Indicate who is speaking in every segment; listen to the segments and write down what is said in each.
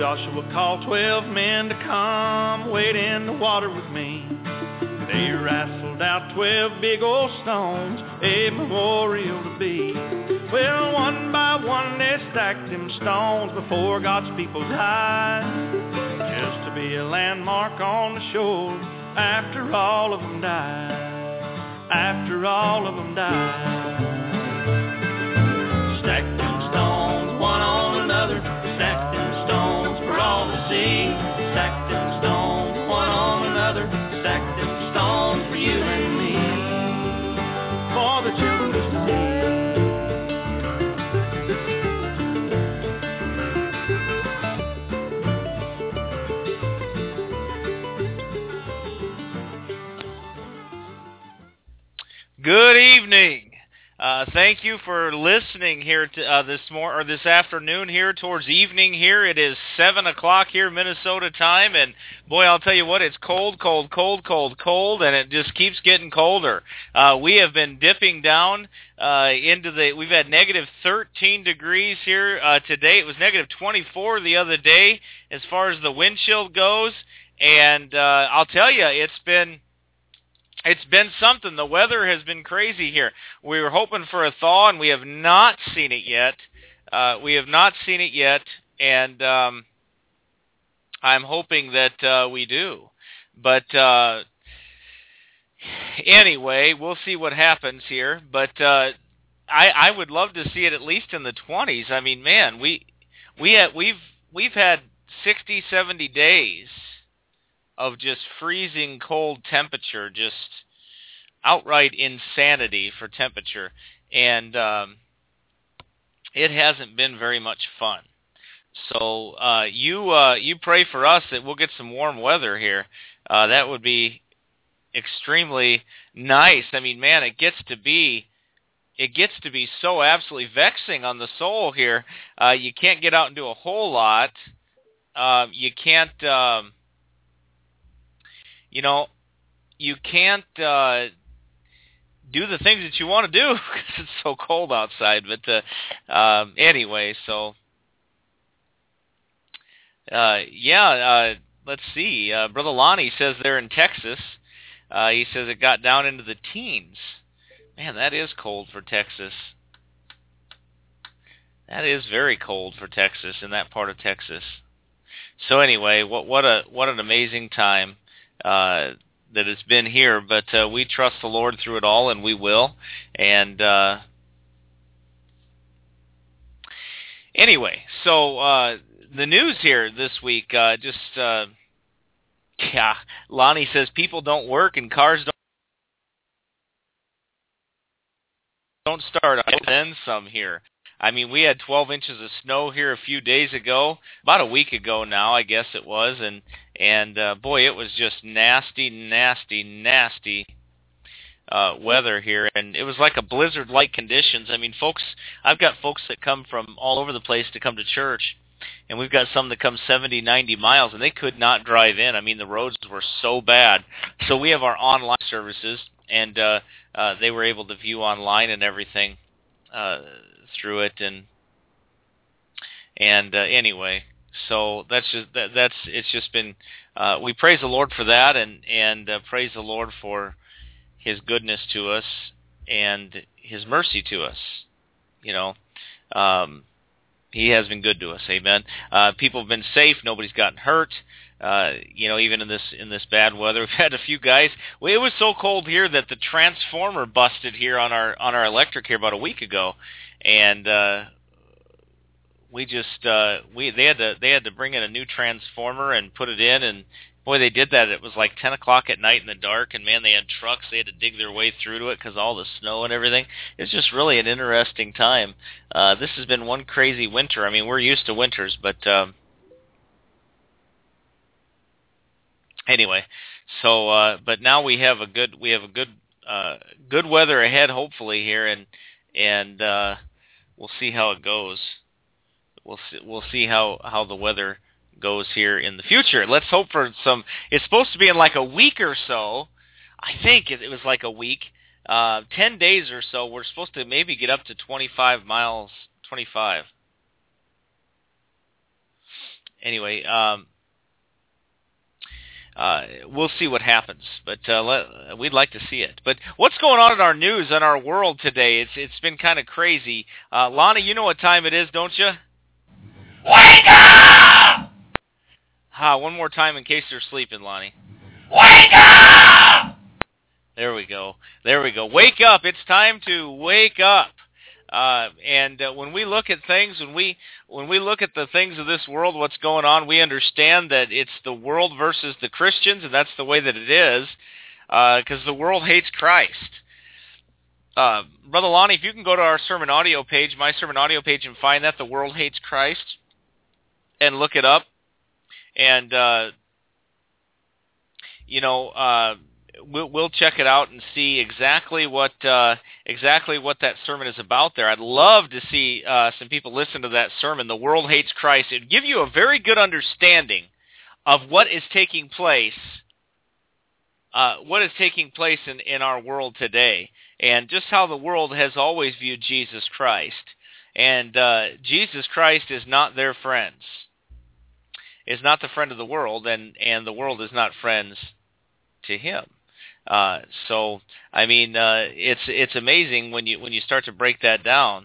Speaker 1: Joshua called 12 men to come wade in the water with me. They wrestled out 12 big old stones, a memorial to be. Well, one by one they stacked them stones before God's people's eyes, just to be a landmark on the shore after all of them died, after all of them died. Stacked them stones one on another, stacked them stones for all to see. Stacked them stones one on another, stacked them stones for you and me, for the children to see.
Speaker 2: Good evening. Thank you for listening here to, this afternoon here towards evening here. It is 7 o'clock here Minnesota time, and boy, I'll tell you what, it's cold, cold, cold, cold, cold, and it just keeps getting colder. We have been dipping down we've had negative 13 degrees here today. It was negative 24 the other day as far as the wind chill goes, and I'll tell you, it's been something. The weather has been crazy here. We were hoping for a thaw, and we have not seen it yet. And I'm hoping that we do. But anyway, we'll see what happens here. But I would love to see it at least in the 20s. I mean, man, we've had 60, 70 days of just freezing cold temperature, just outright insanity for temperature, and it hasn't been very much fun. So you pray for us that we'll get some warm weather here. That would be extremely nice. I mean, man, it gets to be so absolutely vexing on the soul here. You can't get out and do a whole lot. You can't. You can't do the things that you want to do because it's so cold outside. But anyway, so let's see. Brother Lonnie says they're in Texas. He says it got down into the teens. Man, that is cold for Texas. That is very cold for Texas, in that part of Texas. So anyway, what an amazing time that it's been here, but we trust the Lord through it all, and we will. And anyway, so the news here this week, Lonnie says people don't work and cars don't start. Then some here. I mean, we had 12 inches of snow here a few days ago, about a week ago now, I guess it was, and boy, it was just nasty weather here, and it was like a blizzard-like conditions. I mean, I've got folks that come from all over the place to come to church, and we've got some that come 70, 90 miles, and they could not drive in. I mean, the roads were so bad. So we have our online services, and they were able to view online and everything through it, and anyway, so it's just been we praise the Lord for that, and praise the Lord for His goodness to us and His mercy to us. He has been good to us. Amen. People have been safe. Nobody's gotten hurt. Even in this bad weather, we've had a few guys. Well, it was so cold here that the transformer busted here on our electric here about a week ago, and they had to bring in a new transformer and put it in, and boy, they did that. It was like 10 o'clock at night in the dark, and man, they had trucks. They had to dig their way through to it because all the snow and everything. It's just really an interesting time. This has been one crazy winter. I mean, we're used to winters, but anyway, so but now we have a good weather ahead, hopefully here, and we'll see how it goes. We'll see how the weather goes here in the future. Let's hope for some. It's supposed to be in like a week or so. I think it was like a week, 10 days or so. We're supposed to maybe get up to 25 miles, 25. anyway, we'll see what happens, but we'd like to see it. But what's going on in our news, in our world today? It's been kind of crazy. Lonnie, you know what time it is, don't you?
Speaker 3: Wake up!
Speaker 2: One more time in case they're sleeping, Lonnie.
Speaker 3: Wake up!
Speaker 2: There we go. Wake up. It's time to wake up. And when we look at things, when we look at the things of this world, what's going on, we understand that it's the world versus the Christians, and that's the way that it is, because the world hates Christ. Brother Lonnie, if you can go to our sermon audio page, my sermon audio page, and find that, The World Hates Christ, and look it up, and we'll check it out and see exactly what that sermon is about there. I'd love to see some people listen to that sermon, The World Hates Christ. It would give you a very good understanding of what is taking place in our world today, and just how the world has always viewed Jesus Christ. And Jesus Christ is not their friends. Is not the friend of the world, and the world is not friends to him. So I mean, it's amazing when you start to break that down.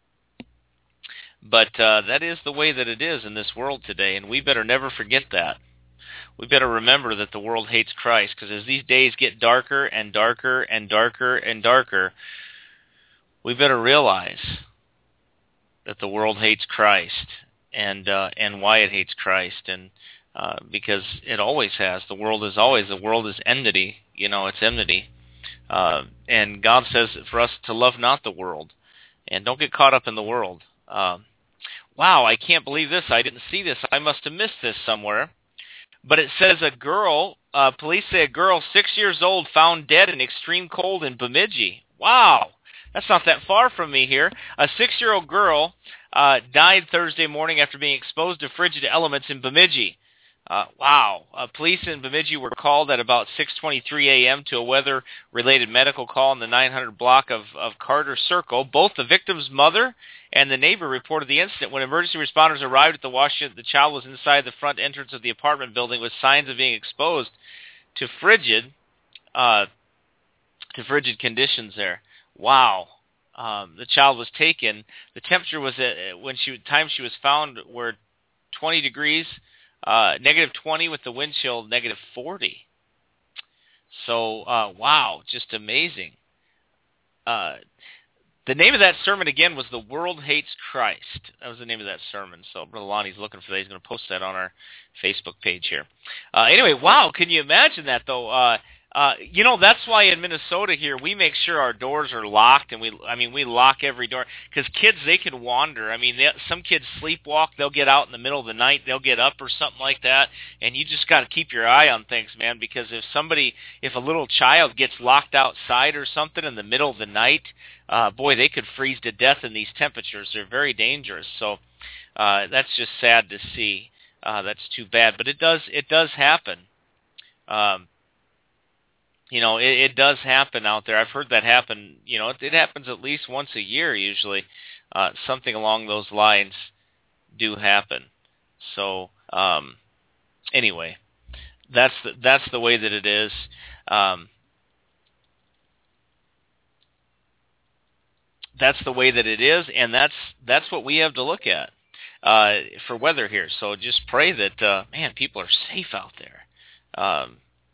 Speaker 2: But that is the way that it is in this world today, and we better never forget that. We better remember that the world hates Christ, because as these days get darker and darker and darker and darker, we better realize that the world hates Christ, and why it hates Christ, and because it always has. The world is enmity. It's enmity. And God says for us to love not the world, and don't get caught up in the world. Wow, I can't believe this. I didn't see this. I must have missed this somewhere. But it says police say a girl 6 years old found dead in extreme cold in Bemidji. Wow, that's not that far from me here. A 6-year-old girl died Thursday morning after being exposed to frigid elements in Bemidji. Wow. Police in Bemidji were called at about 6:23 a.m. to a weather-related medical call in the 900 block of Carter Circle. Both the victim's mother and the neighbor reported the incident. When emergency responders arrived at the wash unit, the child was inside the front entrance of the apartment building with signs of being exposed to frigid conditions there. Wow. The child was taken. The temperature was time she was found were 20 degrees. Negative 20 with the wind chill, negative 40. So, wow, just amazing. The name of that sermon, again, was The World Hates Christ. That was the name of that sermon. So Brother Lonnie's looking for that. He's going to post that on our Facebook page here. Anyway, wow, can you imagine that, though? That's why in Minnesota here, we make sure our doors are locked, and we lock every door, because kids, they can wander. Some kids sleepwalk. They'll get out in the middle of the night. They'll get up or something like that, and you just got to keep your eye on things, man, because if a little child gets locked outside or something in the middle of the night, boy, they could freeze to death in these temperatures. They're very dangerous. So that's just sad to see. That's too bad, but it does happen. It does happen out there. I've heard that happen. It happens at least once a year usually. Something along those lines do happen. So anyway, that's the way that it is. That's the way that it is, and that's what we have to look at for weather here. So just pray that people are safe out there.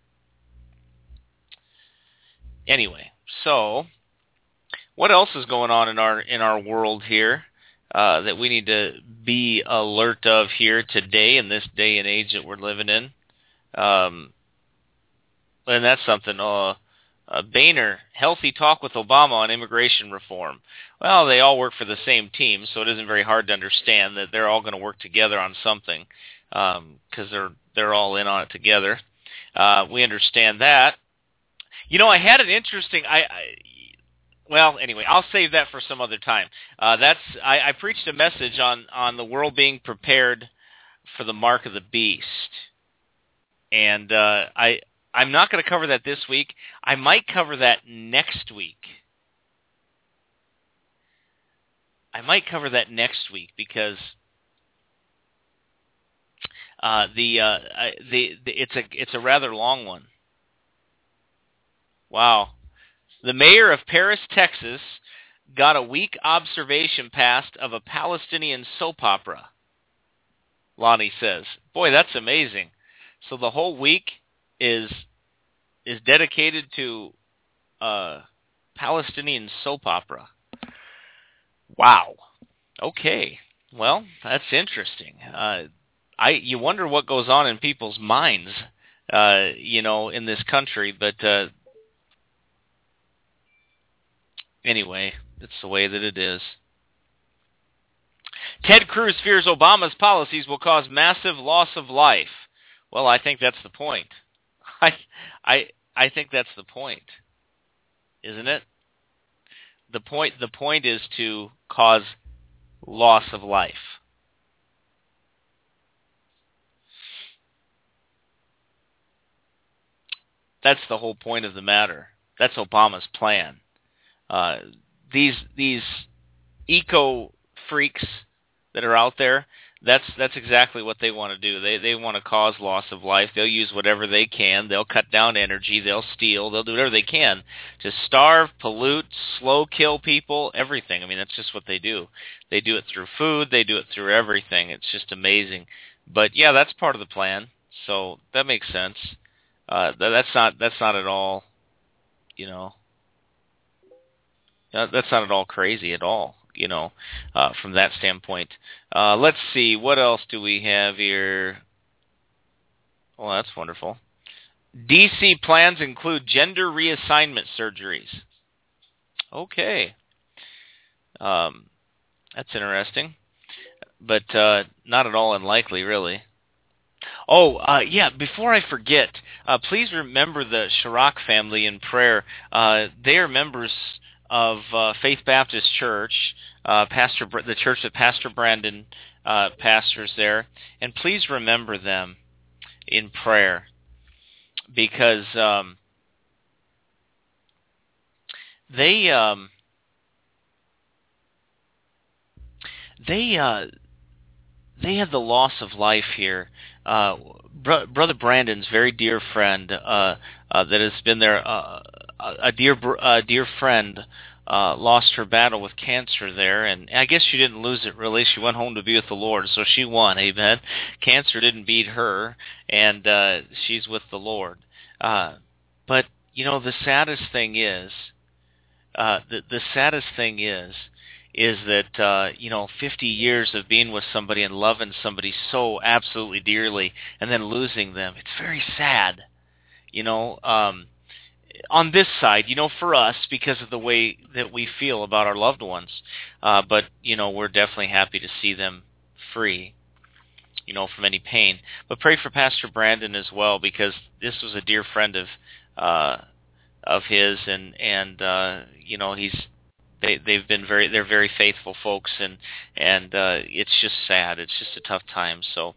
Speaker 2: Anyway, so what else is going on in our world here that we need to be alert of here today in this day and age that we're living in? And that's something. Boehner, healthy talk with Obama on immigration reform. Well, they all work for the same team, so it isn't very hard to understand that they're all going to work together on something because they're all in on it together. We understand that. I had an interesting. Anyway, I'll save that for some other time. I preached a message on the world being prepared for the mark of the beast, and I'm not going to cover that this week. I might cover that next week. because It's a rather long one. Wow. The mayor of Paris, Texas, got a week observation passed of a Palestinian soap opera. Lonnie says, "Boy, that's amazing." So the whole week is dedicated to Palestinian soap opera. Wow. Okay. Well, that's interesting. You wonder what goes on in people's minds, in this country. But anyway, it's the way that it is. Ted Cruz fears Obama's policies will cause massive loss of life. Well, I think that's the point. I think that's the point, isn't it? The point is to cause loss of life. That's the whole point of the matter. That's Obama's plan. These eco freaks that are out there, that's exactly what they want to do. They want to cause loss of life. They'll use whatever they can. They'll cut down energy. They'll steal. They'll do whatever they can to starve, pollute, slow kill people, everything. I mean, that's just what they do. They do it through food. They do it through everything. It's just amazing. But yeah, that's part of the plan. So that makes sense. That's not at all, that's not at all crazy at all. From that standpoint. Let's see, what else do we have here? Well, that's wonderful. D.C. plans include gender reassignment surgeries. Okay. That's interesting. But not at all unlikely, really. Oh, yeah, before I forget, please remember the Chirac family in prayer. They are members of Faith Baptist Church, the church that Pastor Brandon pastors there, and please remember them in prayer, because they had the loss of life here. Brother Brandon's very dear friend that has been there, a dear friend, lost her battle with cancer there, and I guess she didn't lose it really. She went home to be with the Lord, so she won, amen. Cancer didn't beat her, and she's with the Lord. But the saddest thing is, that 50 years of being with somebody and loving somebody so absolutely dearly, and then losing them. It's very sad, on this side, for us, because of the way that we feel about our loved ones. But we're definitely happy to see them free, from any pain. But pray for Pastor Brandon as well, because this was a dear friend of his, and they've been they're very faithful folks, and it's just sad. It's just a tough time. So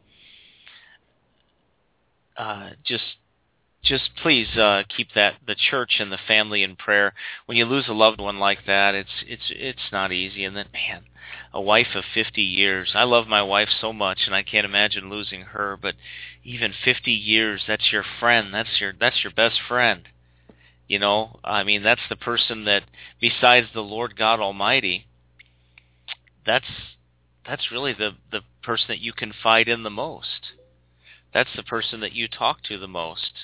Speaker 2: just please keep the church and the family in prayer. When you lose a loved one like that, it's not easy. And then, man, a wife of 50 years. I love my wife so much, and I can't imagine losing her. But even 50 years, that's your friend. That's your best friend. I mean, that's the person that, besides the Lord God Almighty, that's really the person that you confide in the most. That's the person that you talk to the most.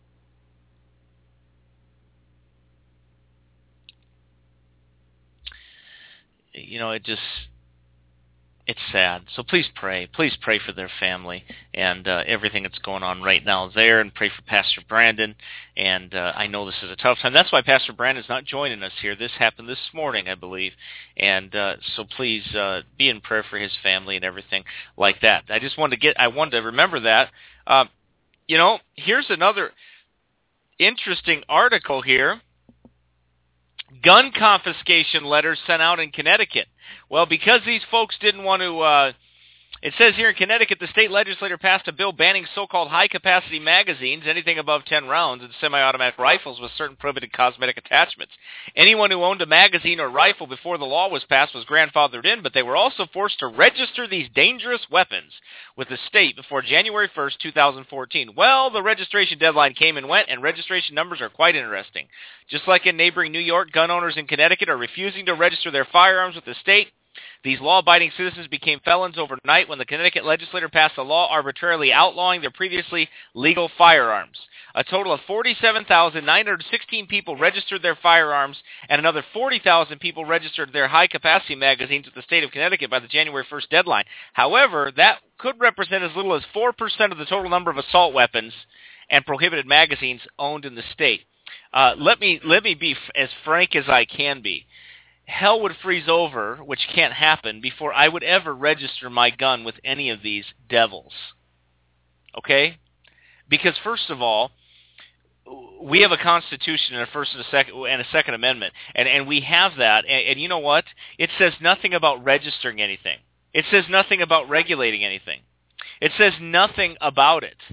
Speaker 2: It's sad. So please pray for their family and everything that's going on right now there, and pray for Pastor Brandon. And I know this is a tough time. That's why Pastor Brandon's not joining us here. This happened this morning, I believe. And so please be in prayer for his family and everything like that. I wanted to remember that. Here's another interesting article here. Gun confiscation letters sent out in Connecticut. Well, because these folks didn't want to It says here in Connecticut, the state legislature passed a bill banning so-called high-capacity magazines, anything above 10 rounds, and semi-automatic rifles with certain prohibited cosmetic attachments. Anyone who owned a magazine or rifle before the law was passed was grandfathered in, but they were also forced to register these dangerous weapons with the state before January 1st, 2014. Well, the registration deadline came and went, and registration numbers are quite interesting. Just like in neighboring New York, gun owners in Connecticut are refusing to register their firearms with the state. These law-abiding citizens became felons overnight when the Connecticut legislature passed a law arbitrarily outlawing their previously legal firearms. A total of 47,916 people registered their firearms, and another 40,000 people registered their high-capacity magazines with the state of Connecticut by the January 1st deadline. However, that could represent as little as 4% of the total number of assault weapons and prohibited magazines owned in the state. Let me be as frank as I can be. Hell would freeze over, which can't happen, before I would ever register my gun with any of these devils. Okay? Because first of all, we have a Constitution and a First and a Second Amendment, and we have that. And you know what? It says nothing about registering anything. It says nothing about regulating anything. It says nothing about it.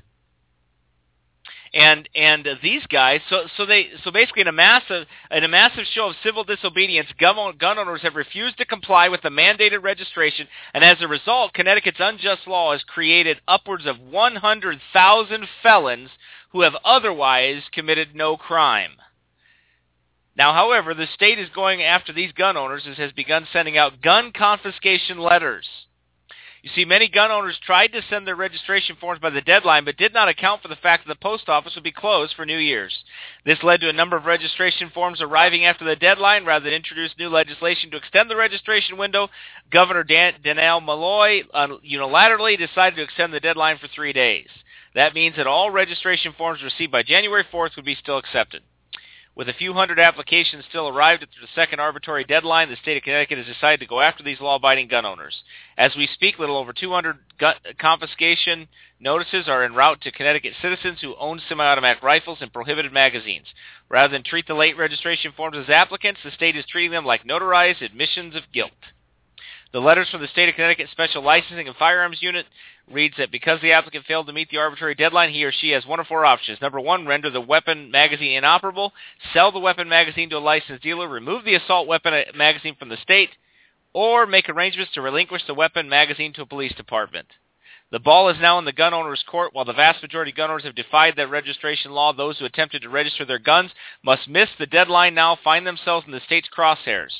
Speaker 2: And these guys, so basically in a massive show of civil disobedience, gun owners have refused to comply with the mandated registration, and as a result, Connecticut's unjust law has created upwards of 100,000 felons who have otherwise committed no crime. Now, however, the state is going after these gun owners and has begun sending out gun confiscation letters. You see, many gun owners tried to send their registration forms by the deadline, but did not account for the fact that the post office would be closed for New Year's. This led to a number of registration forms arriving after the deadline. Rather than introduce new legislation to extend the registration window, Governor Dannell Malloy unilaterally decided to extend the deadline for 3 days. That means that all registration forms received by January 4th would be still accepted. With a few hundred applications still arrived at the second arbitrary deadline, the state of Connecticut has decided to go after these law-abiding gun owners. As we speak, little over 200 confiscation notices are en route to Connecticut citizens who own semi-automatic rifles and prohibited magazines. Rather than treat the late registration forms as applicants, the state is treating them like notarized admissions of guilt. The letters from the State of Connecticut Special Licensing and Firearms Unit reads that because the applicant failed to meet the arbitrary deadline, he or she has one of four options. Number one, render the weapon magazine inoperable, sell the weapon magazine to a licensed dealer, remove the assault weapon magazine from the state, or make arrangements to relinquish the weapon magazine to a police department. The ball is now in the gun owner's court. While the vast majority of gun owners have defied that registration law, those who attempted to register their guns must miss the deadline now, find themselves in the state's crosshairs.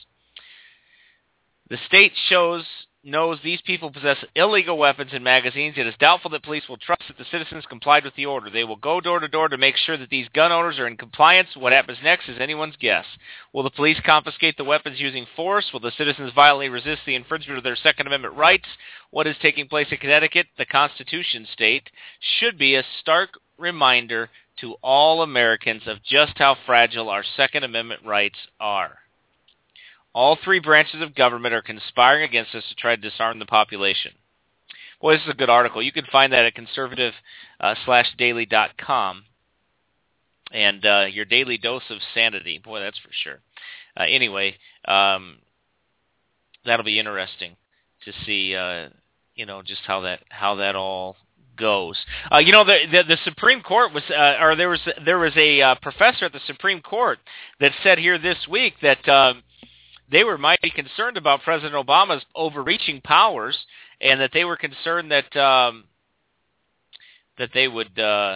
Speaker 2: The state knows these people possess illegal weapons and magazines. It is doubtful that police will trust that the citizens complied with the order. They will go door to door to make sure that these gun owners are in compliance. What happens next is anyone's guess. Will the police confiscate the weapons using force? Will the citizens violently resist the infringement of their Second Amendment rights? What is taking place in Connecticut, the Constitution state, should be a stark reminder to all Americans of just how fragile our Second Amendment rights are. All three branches of government are conspiring against us to try to disarm the population. Boy, this is a good article. You can find that at conservative/daily.com. And your daily dose of sanity. Boy, that's for sure. Anyway, that'll be interesting to see, just how that all goes. The Supreme Court was, there was a professor at the Supreme Court that said here this week that they were mighty concerned about President Obama's overreaching powers, and that they were concerned that they would,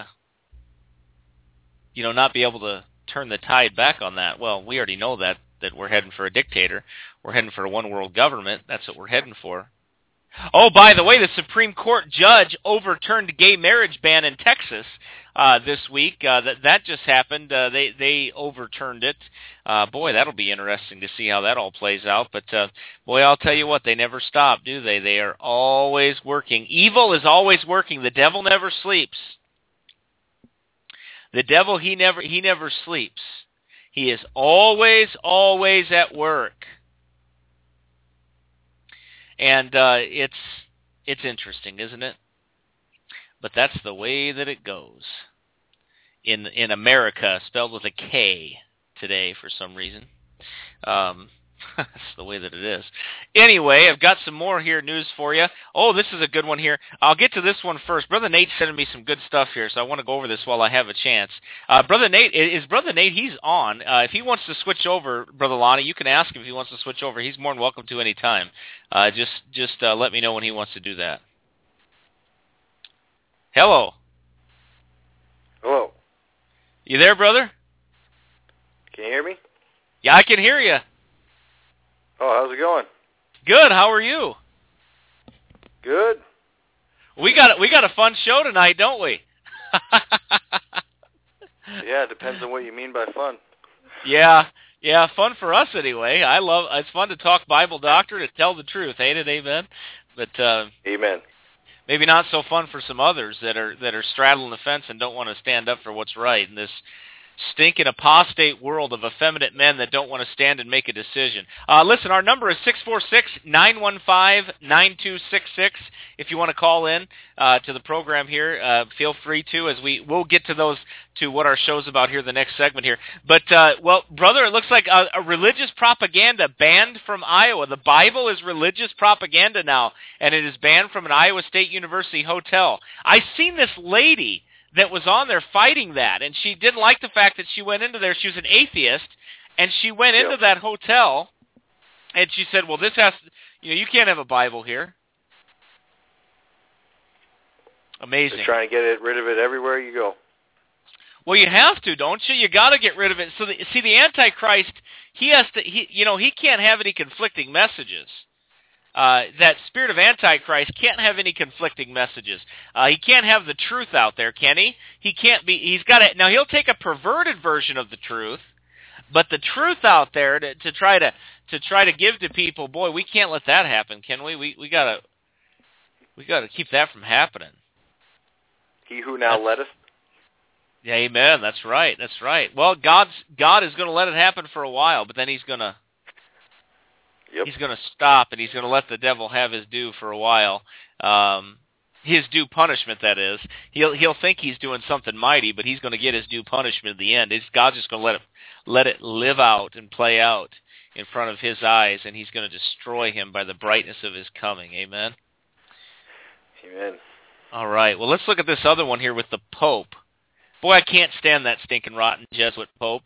Speaker 2: not be able to turn the tide back on that. Well, we already know that we're heading for a dictator. We're heading for a one-world government. That's what we're heading for. Oh, by the way, the Supreme Court judge overturned gay marriage ban in Texas this week. That just happened. They overturned it. Boy, that'll be interesting to see how that all plays out. But boy, I'll tell you what, they never stop, do they? They are always working. Evil is always working. The devil never sleeps. The devil, he never sleeps. He is always at work. And it's interesting, isn't it? But that's the way that it goes in America, spelled with a K today for some reason. That's the way that it is. Anyway, I've got some more here news for you. Oh, this is a good one here. I'll get to this one first. Brother Nate's sending me some good stuff here, so I want to go over this while I have a chance. Brother Nate, he's on. If he wants to switch over, Brother Lonnie, you can ask him if he wants to switch over. He's more than welcome to any time. Just let me know when he wants to do that. Hello.
Speaker 4: Hello.
Speaker 2: You there, brother?
Speaker 4: Can you hear me?
Speaker 2: Yeah, I can hear you.
Speaker 4: Oh, how's it going?
Speaker 2: Good. How are you?
Speaker 4: Good.
Speaker 2: We got a fun show tonight, don't we?
Speaker 4: Yeah, it depends on what you mean by fun.
Speaker 2: Yeah, fun for us anyway. It's fun to talk Bible doctrine, to tell the truth, ain't it? Amen. But
Speaker 4: amen.
Speaker 2: Maybe not so fun for some others that are straddling the fence and don't want to stand up for what's right in this stinking apostate world of effeminate men that don't want to stand and make a decision. Listen, our number is 646-915-9266. If you want to call in to the program here, feel free to, as we'll get to those, to what our show's about here, the next segment here. But, well, brother, it looks like a religious propaganda banned from Iowa. The Bible is religious propaganda now, and it is banned from an Iowa State University hotel. I seen this lady that was on there fighting that, and she didn't like the fact that she went into there. She was an atheist, and she went into that hotel, and she said, well, this has, you can't have a Bible here. Amazing.
Speaker 4: They're trying to get rid of it everywhere you go.
Speaker 2: Well, you have to, don't you? You got to get rid of it. So, the Antichrist, he can't have any conflicting messages. That spirit of Antichrist can't have any conflicting messages. He can't have the truth out there, can he? He can't be. He's got to. Now he'll take a perverted version of the truth, but the truth out there to try to give to people, boy, we can't let that happen, can we? We gotta keep that from happening.
Speaker 4: He who now letteth.
Speaker 2: Yeah, amen. That's right. That's right. Well, God is going to let it happen for a while, but then He's going to.
Speaker 4: Yep.
Speaker 2: He's going to stop, and he's going to let the devil have his due for a while. His due punishment, that is. He'll think he's doing something mighty, but he's going to get his due punishment at the end. God's just going to let it live out and play out in front of his eyes, and he's going to destroy him by the brightness of his coming. Amen?
Speaker 4: Amen. All
Speaker 2: right. Well, let's look at this other one here with the Pope. Boy, I can't stand that stinking rotten Jesuit Pope.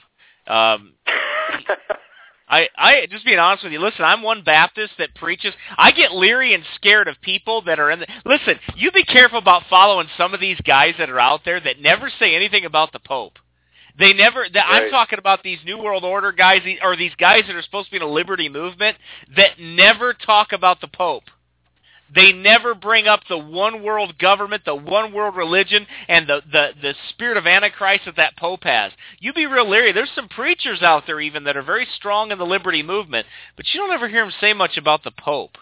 Speaker 2: I just being honest with you, listen, I'm one Baptist that preaches. I get leery and scared of people that are in the... Listen, you be careful about following some of these guys that are out there that never say anything about the Pope. They never...
Speaker 4: Right.
Speaker 2: I'm talking about these New World Order guys, or these guys that are supposed to be in a liberty movement that never talk about the Pope. They never bring up the one world government, the one world religion, and the spirit of Antichrist that Pope has. You be real leery. There's some preachers out there even that are very strong in the liberty movement, but you don't ever hear them say much about the Pope.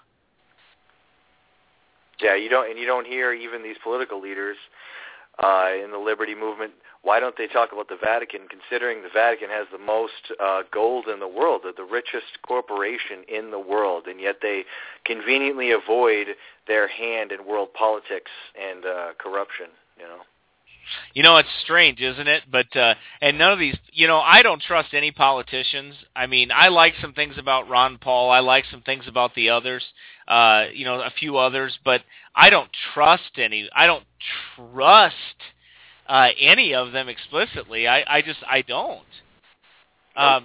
Speaker 4: Yeah, you don't hear even these political leaders in the liberty movement. Why don't they talk about the Vatican, considering the Vatican has the most gold in the world, the richest corporation in the world, and yet they conveniently avoid their hand in world politics and corruption,
Speaker 2: It's strange, isn't it? But and none of these, I don't trust any politicians. I mean, I like some things about Ron Paul. I like some things about the others, a few others, but I don't trust any. I don't trust any of them explicitly. I don't. I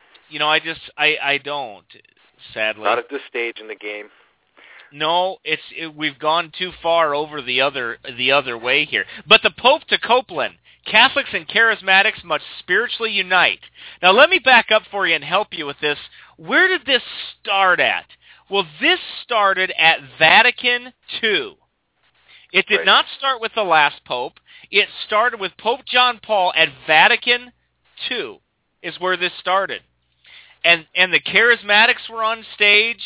Speaker 2: don't, sadly.
Speaker 4: Not at this stage in the game.
Speaker 2: No, we've gone too far over the other way here. But the Pope to Copeland, Catholics and Charismatics must spiritually unite. Now let me back up for you and help you with this. Where did this start at? Well, this started at Vatican II. It did not start with the last Pope. It started with Pope John Paul at Vatican II is where this started. And the Charismatics were on stage.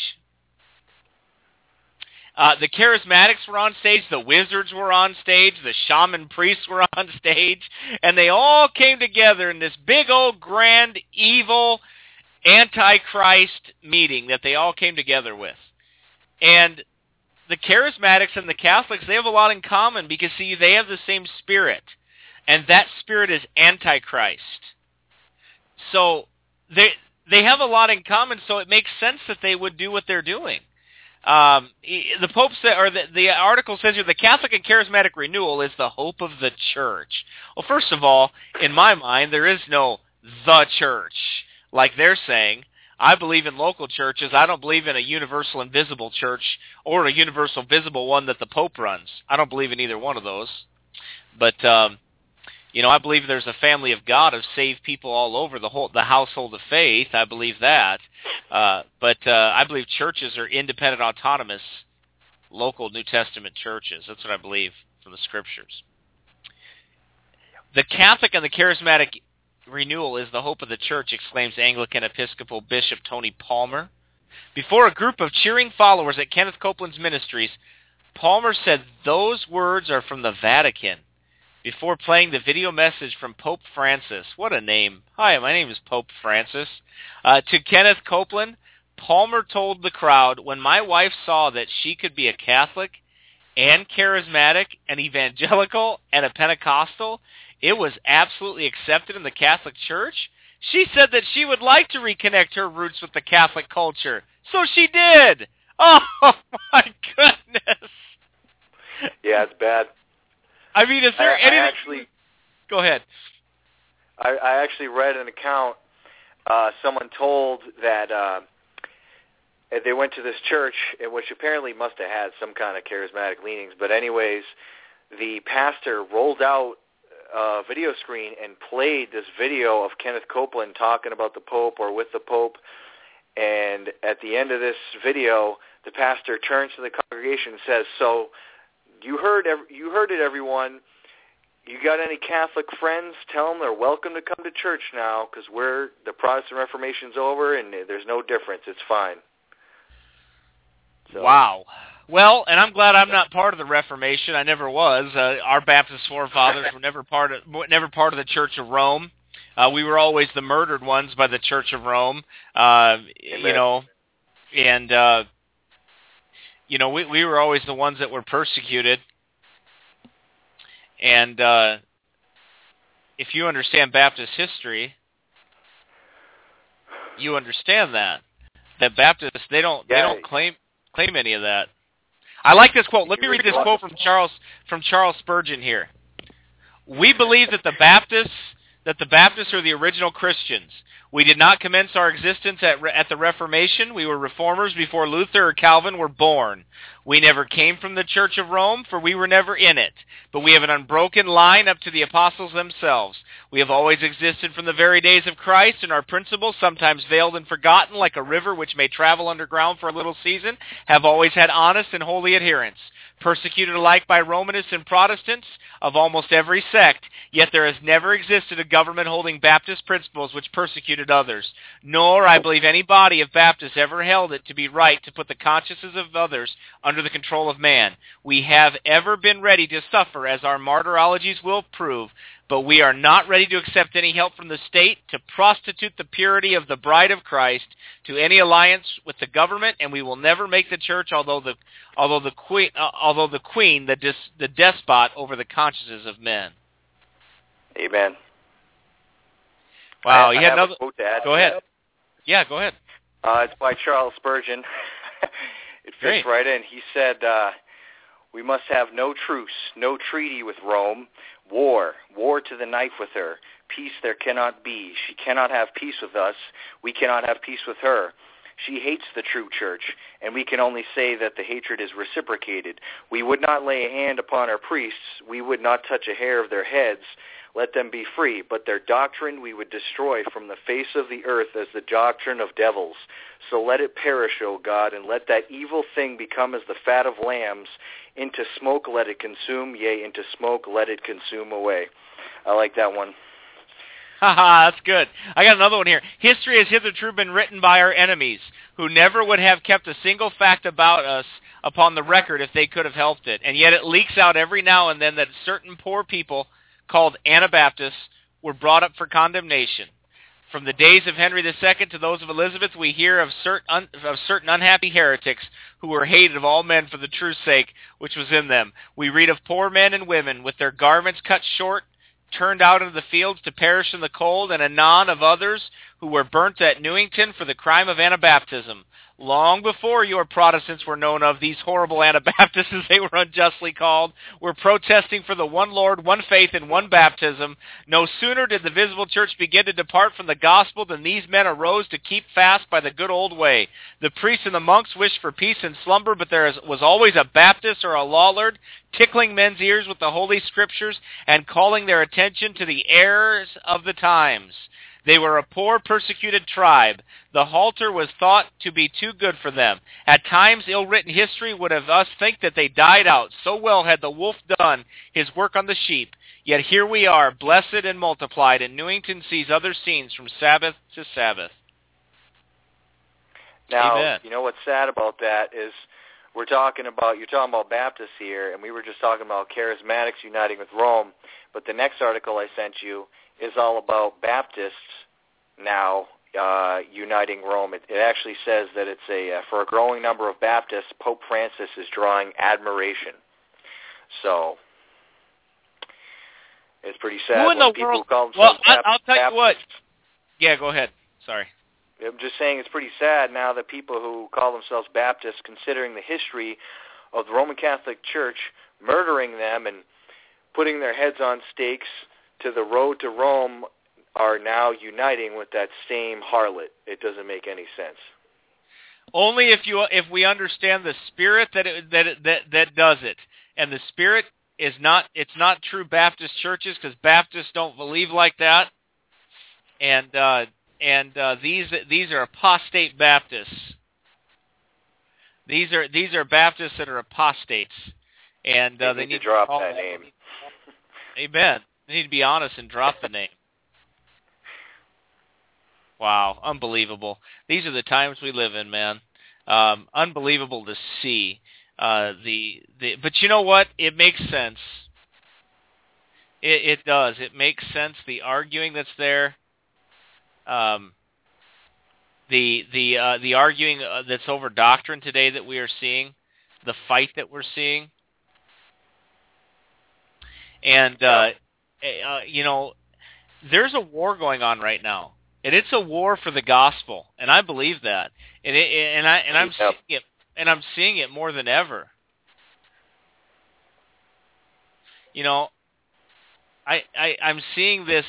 Speaker 2: The Charismatics were on stage. The Wizards were on stage. The Shaman Priests were on stage. And they all came together in this big old grand evil Antichrist meeting that they all came together with. And the Charismatics and the Catholics, they have a lot in common because, see, they have the same spirit. And that spirit is Antichrist. So they have a lot in common, so it makes sense that they would do what they're doing. The Pope said, or the article says here, the Catholic and Charismatic renewal is the hope of the church. Well, first of all, in my mind, there is no the church, like they're saying. I believe in local churches. I don't believe in a universal invisible church or a universal visible one that the Pope runs. I don't believe in either one of those. But I believe there's a family of God of saved people all over the household of faith. I believe that. But I believe churches are independent, autonomous, local New Testament churches. That's what I believe from the Scriptures. The Catholic and the Charismatic renewal is the hope of the church, exclaims Anglican Episcopal Bishop Tony Palmer. Before a group of cheering followers at Kenneth Copeland's ministries, Palmer said those words are from the Vatican. Before playing the video message from Pope Francis. What a name. Hi, my name is Pope Francis. To Kenneth Copeland, Palmer told the crowd, when my wife saw that she could be a Catholic and charismatic and evangelical and a Pentecostal, it was absolutely accepted in the Catholic Church. She said that she would like to reconnect her roots with the Catholic culture. So she did. Oh, my goodness.
Speaker 4: Yeah, it's bad.
Speaker 2: I mean, is there anything... Go ahead.
Speaker 4: I actually read an account. Someone told that they went to this church, which apparently must have had some kind of charismatic leanings. But anyways, the pastor rolled out a video screen and played this video of Kenneth Copeland talking about the Pope or with the Pope. And at the end of this video, the pastor turns to the congregation and says, "So you heard it, everyone. You got any Catholic friends? Tell them they're welcome to come to church now, because the Protestant Reformation's over and there's no difference. It's fine." So.
Speaker 2: Wow. Well, and I'm glad I'm not part of the Reformation. I never was. Our Baptist forefathers were never part of the Church of Rome. We were always the murdered ones by the Church of Rome. We were always the ones that were persecuted. And if you understand Baptist history, you understand that Baptists they don't claim any of that. I like this quote. Let me read this quote from Charles Spurgeon here. We believe that the Baptists are the original Christians. We did not commence our existence at the Reformation. We were reformers before Luther or Calvin were born. We never came from the Church of Rome, for we were never in it. But we have an unbroken line up to the apostles themselves. We have always existed from the very days of Christ, and our principles, sometimes veiled and forgotten, like a river which may travel underground for a little season, have always had honest and holy adherents. Persecuted alike by Romanists and Protestants of almost every sect, yet there has never existed a government holding Baptist principles which persecuted others. Nor, I believe, any body of Baptists ever held it to be right to put the consciences of others under the control of man. We have ever been ready to suffer, as our martyrologies will prove, but we are not ready to accept any help from the state to prostitute the purity of the bride of Christ to any alliance with the government, and we will never make the church, although the queen, the despot over the consciences of men.
Speaker 4: Amen.
Speaker 2: Wow,
Speaker 4: I
Speaker 2: you had
Speaker 4: have
Speaker 2: another.
Speaker 4: A quote to add
Speaker 2: go
Speaker 4: to
Speaker 2: ahead.
Speaker 4: That.
Speaker 2: Yeah, go ahead.
Speaker 4: It's by Charles Spurgeon. It fits right in. He said, "We must have no truce, no treaty with Rome. War to the knife with her. Peace there cannot be. She cannot have peace with us. We cannot have peace with her. She hates the true church, and we can only say that the hatred is reciprocated. We would not lay a hand upon our priests. We would not touch a hair of their heads. Let them be free, but their doctrine we would destroy from the face of the earth as the doctrine of devils. So let it perish, O God, and let that evil thing become as the fat of lambs. Into smoke let it consume, yea, into smoke let it consume away." I like that one.
Speaker 2: Haha, that's good. I got another one here. History has hitherto been written by our enemies, who never would have kept a single fact about us upon the record if they could have helped it. And yet it leaks out every now and then that certain poor people called Anabaptists were brought up for condemnation. From the days of Henry II to those of Elizabeth, we hear of certain unhappy heretics who were hated of all men for the truth's sake which was in them. We read of poor men and women with their garments cut short, turned out into the fields to perish in the cold, and anon of others who were burnt at Newington for the crime of Anabaptism. Long before your Protestants were known of, these horrible Anabaptists, as they were unjustly called, were protesting for the one Lord, one faith, and one baptism. No sooner did the visible church begin to depart from the gospel than these men arose to keep fast by the good old way. The priests and the monks wished for peace and slumber, but there was always a Baptist or a Lollard tickling men's ears with the Holy Scriptures and calling their attention to the errors of the times. They were a poor, persecuted tribe. The halter was thought to be too good for them. At times, ill-written history would have us think that they died out. So well had the wolf done his work on the sheep. Yet here we are, blessed and multiplied, and Newington sees other scenes from Sabbath to Sabbath.
Speaker 4: Now,
Speaker 2: Amen.
Speaker 4: You know what's sad about that is you're talking about Baptists here, and we were just talking about charismatics uniting with Rome, but the next article I sent you is all about Baptists now uniting Rome. It actually says that it's for a growing number of Baptists, Pope Francis is drawing admiration. So it's pretty sad when people who call themselves
Speaker 2: I'll tell you what. Yeah, go ahead. Sorry.
Speaker 4: I'm just saying it's pretty sad now that people who call themselves Baptists, considering the history of the Roman Catholic Church murdering them and putting their heads on stakes to the road to Rome, are now uniting with that same harlot. It doesn't make any sense.
Speaker 2: Only if we understand the spirit that does it, and the spirit is not. It's not true Baptist churches, because Baptists don't believe like that, and these are apostate Baptists. These are Baptists that are apostates, and
Speaker 4: they need to drop that name.
Speaker 2: Amen. They need to be honest and drop the name. Wow, unbelievable. These are the times we live in, man. Unbelievable to see. But you know what? It makes sense. It does. It makes sense. The arguing that's there. The arguing that's over doctrine today that we are seeing, the fight that we're seeing, and there's a war going on right now, and it's a war for the gospel, and I believe that, I'm seeing it, and I'm seeing it more than ever. You know, I'm seeing this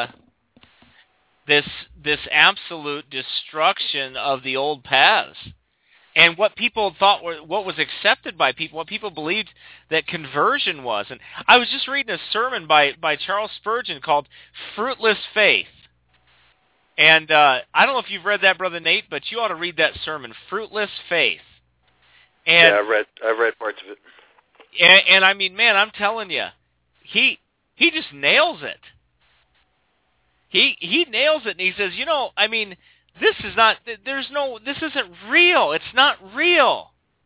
Speaker 2: absolute destruction of the old paths. And what people thought what was accepted by people, what people believed that conversion was. And I was just reading a sermon by Charles Spurgeon called Fruitless Faith. And I don't know if you've read that, Brother Nate, but you ought to read that sermon, Fruitless Faith. And,
Speaker 4: yeah, I've read parts of it.
Speaker 2: And I mean, man, I'm telling you, he just nails it. He nails it, and he says, I mean, this isn't real. It's not real.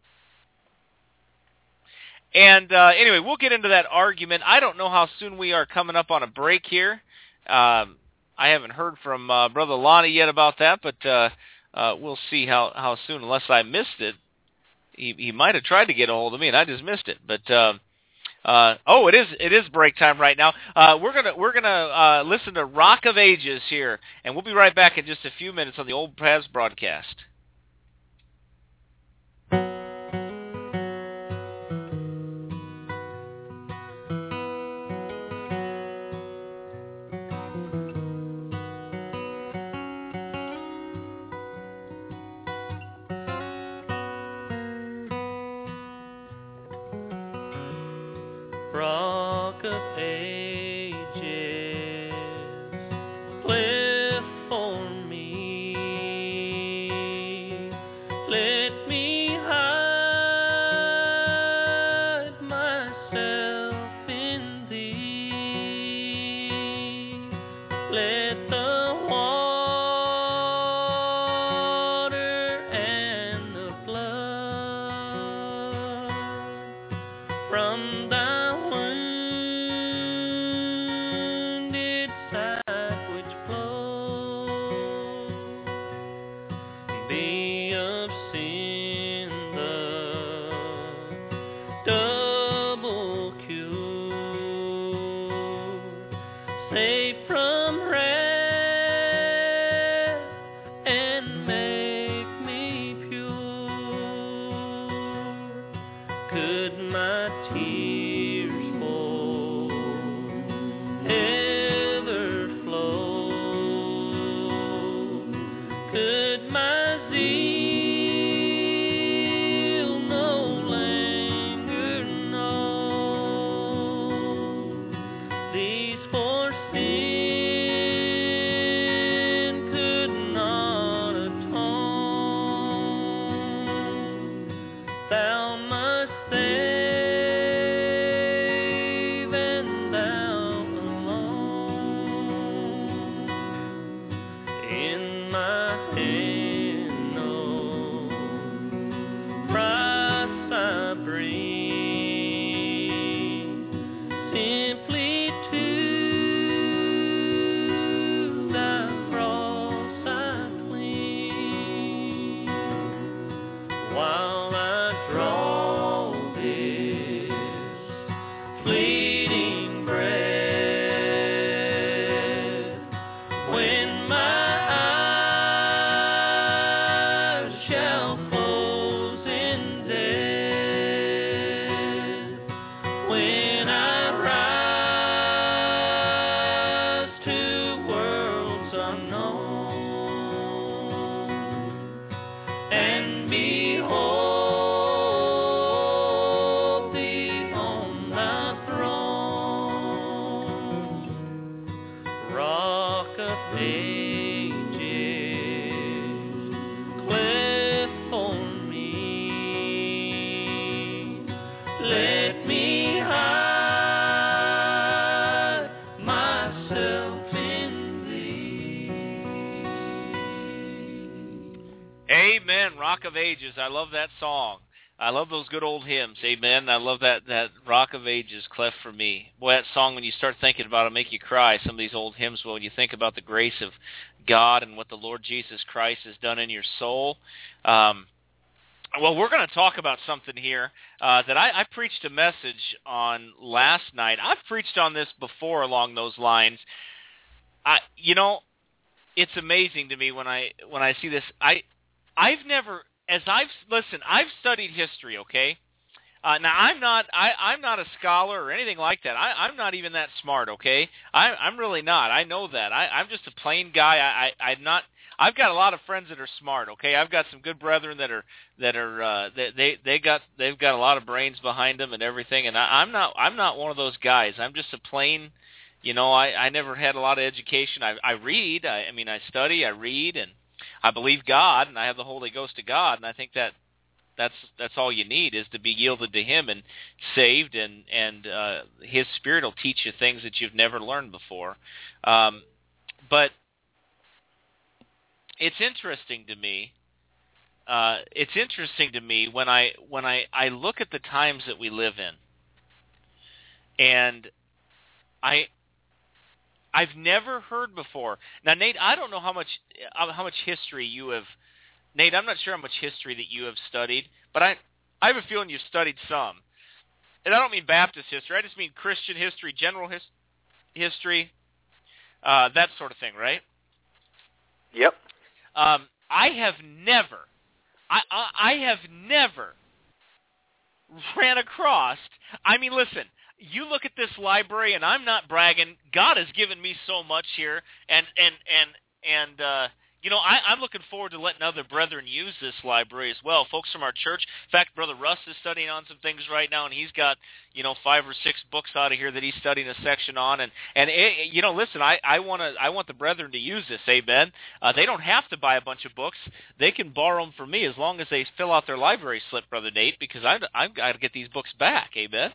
Speaker 2: And anyway, we'll get into that argument. I don't know how soon we are coming up on a break here. I haven't heard from Brother Lonnie yet about that, but we'll see how soon, unless I missed it. He might have tried to get a hold of me, and I just missed it. But it is break time right now. We're gonna listen to Rock of Ages here, and we'll be right back in just a few minutes on the Old Paths broadcast.
Speaker 1: Rock of Ages, cliff for me. Let me hide myself in thee. Let the water and the blood from thy safe from wrath, and make me pure. Could my tears fall ever flow? Could my zeal no longer know? These for sin could not atone. Thou must save, and thou alone. In my hand, no price I bring, simply to thy cross I cling. While I draw this fleeting breath, when my eyes shall close in death, when I rise to worlds unknown, and behold thee on thy throne, Rock of Ages, cleft for me, let me hide myself in thee.
Speaker 2: Amen. Rock of Ages. I love that song. I love those good old hymns. Amen. I love that Rock of Ages, cleft for me. Boy, that song, when you start thinking about it, make you cry. Some of these old hymns, when you think about the grace of God and what the Lord Jesus Christ has done in your soul. Well, we're going to talk about something here that I preached a message on last night. I've preached on this before along those lines. It's amazing to me when I see this. I've studied history, okay? Now I'm not a scholar or anything like that. I'm not even that smart, okay? I'm really not. I know that. I'm just a plain guy. I've got a lot of friends that are smart, okay? I've got some good brethren they've got a lot of brains behind them and everything, and I'm not one of those guys. I'm just a plain, I never had a lot of education. I read, I study, I read, and I believe God, and I have the Holy Ghost of God, and I think that's all you need, is to be yielded to Him and saved, and His Spirit will teach you things that you've never learned before. But it's interesting to me. When I look at the times that we live in, and I've never heard before. Now, Nate, I don't know how much history you have. Nate, I'm not sure how much history that you have studied, but I have a feeling you've studied some. And I don't mean Baptist history. I just mean Christian history, general history, that sort of thing, right?
Speaker 4: Yep.
Speaker 2: I have never ran across. Listen. You look at this library, and I'm not bragging. God has given me so much here, and I'm looking forward to letting other brethren use this library as well. Folks from our church. In fact, Brother Russ is studying on some things right now, and he's got 5 or 6 books out of here that he's studying a section on. And listen, I want the brethren to use this. Amen. They don't have to buy a bunch of books. They can borrow them from me as long as they fill out their library slip, Brother Nate, because I've got to get these books back. Amen.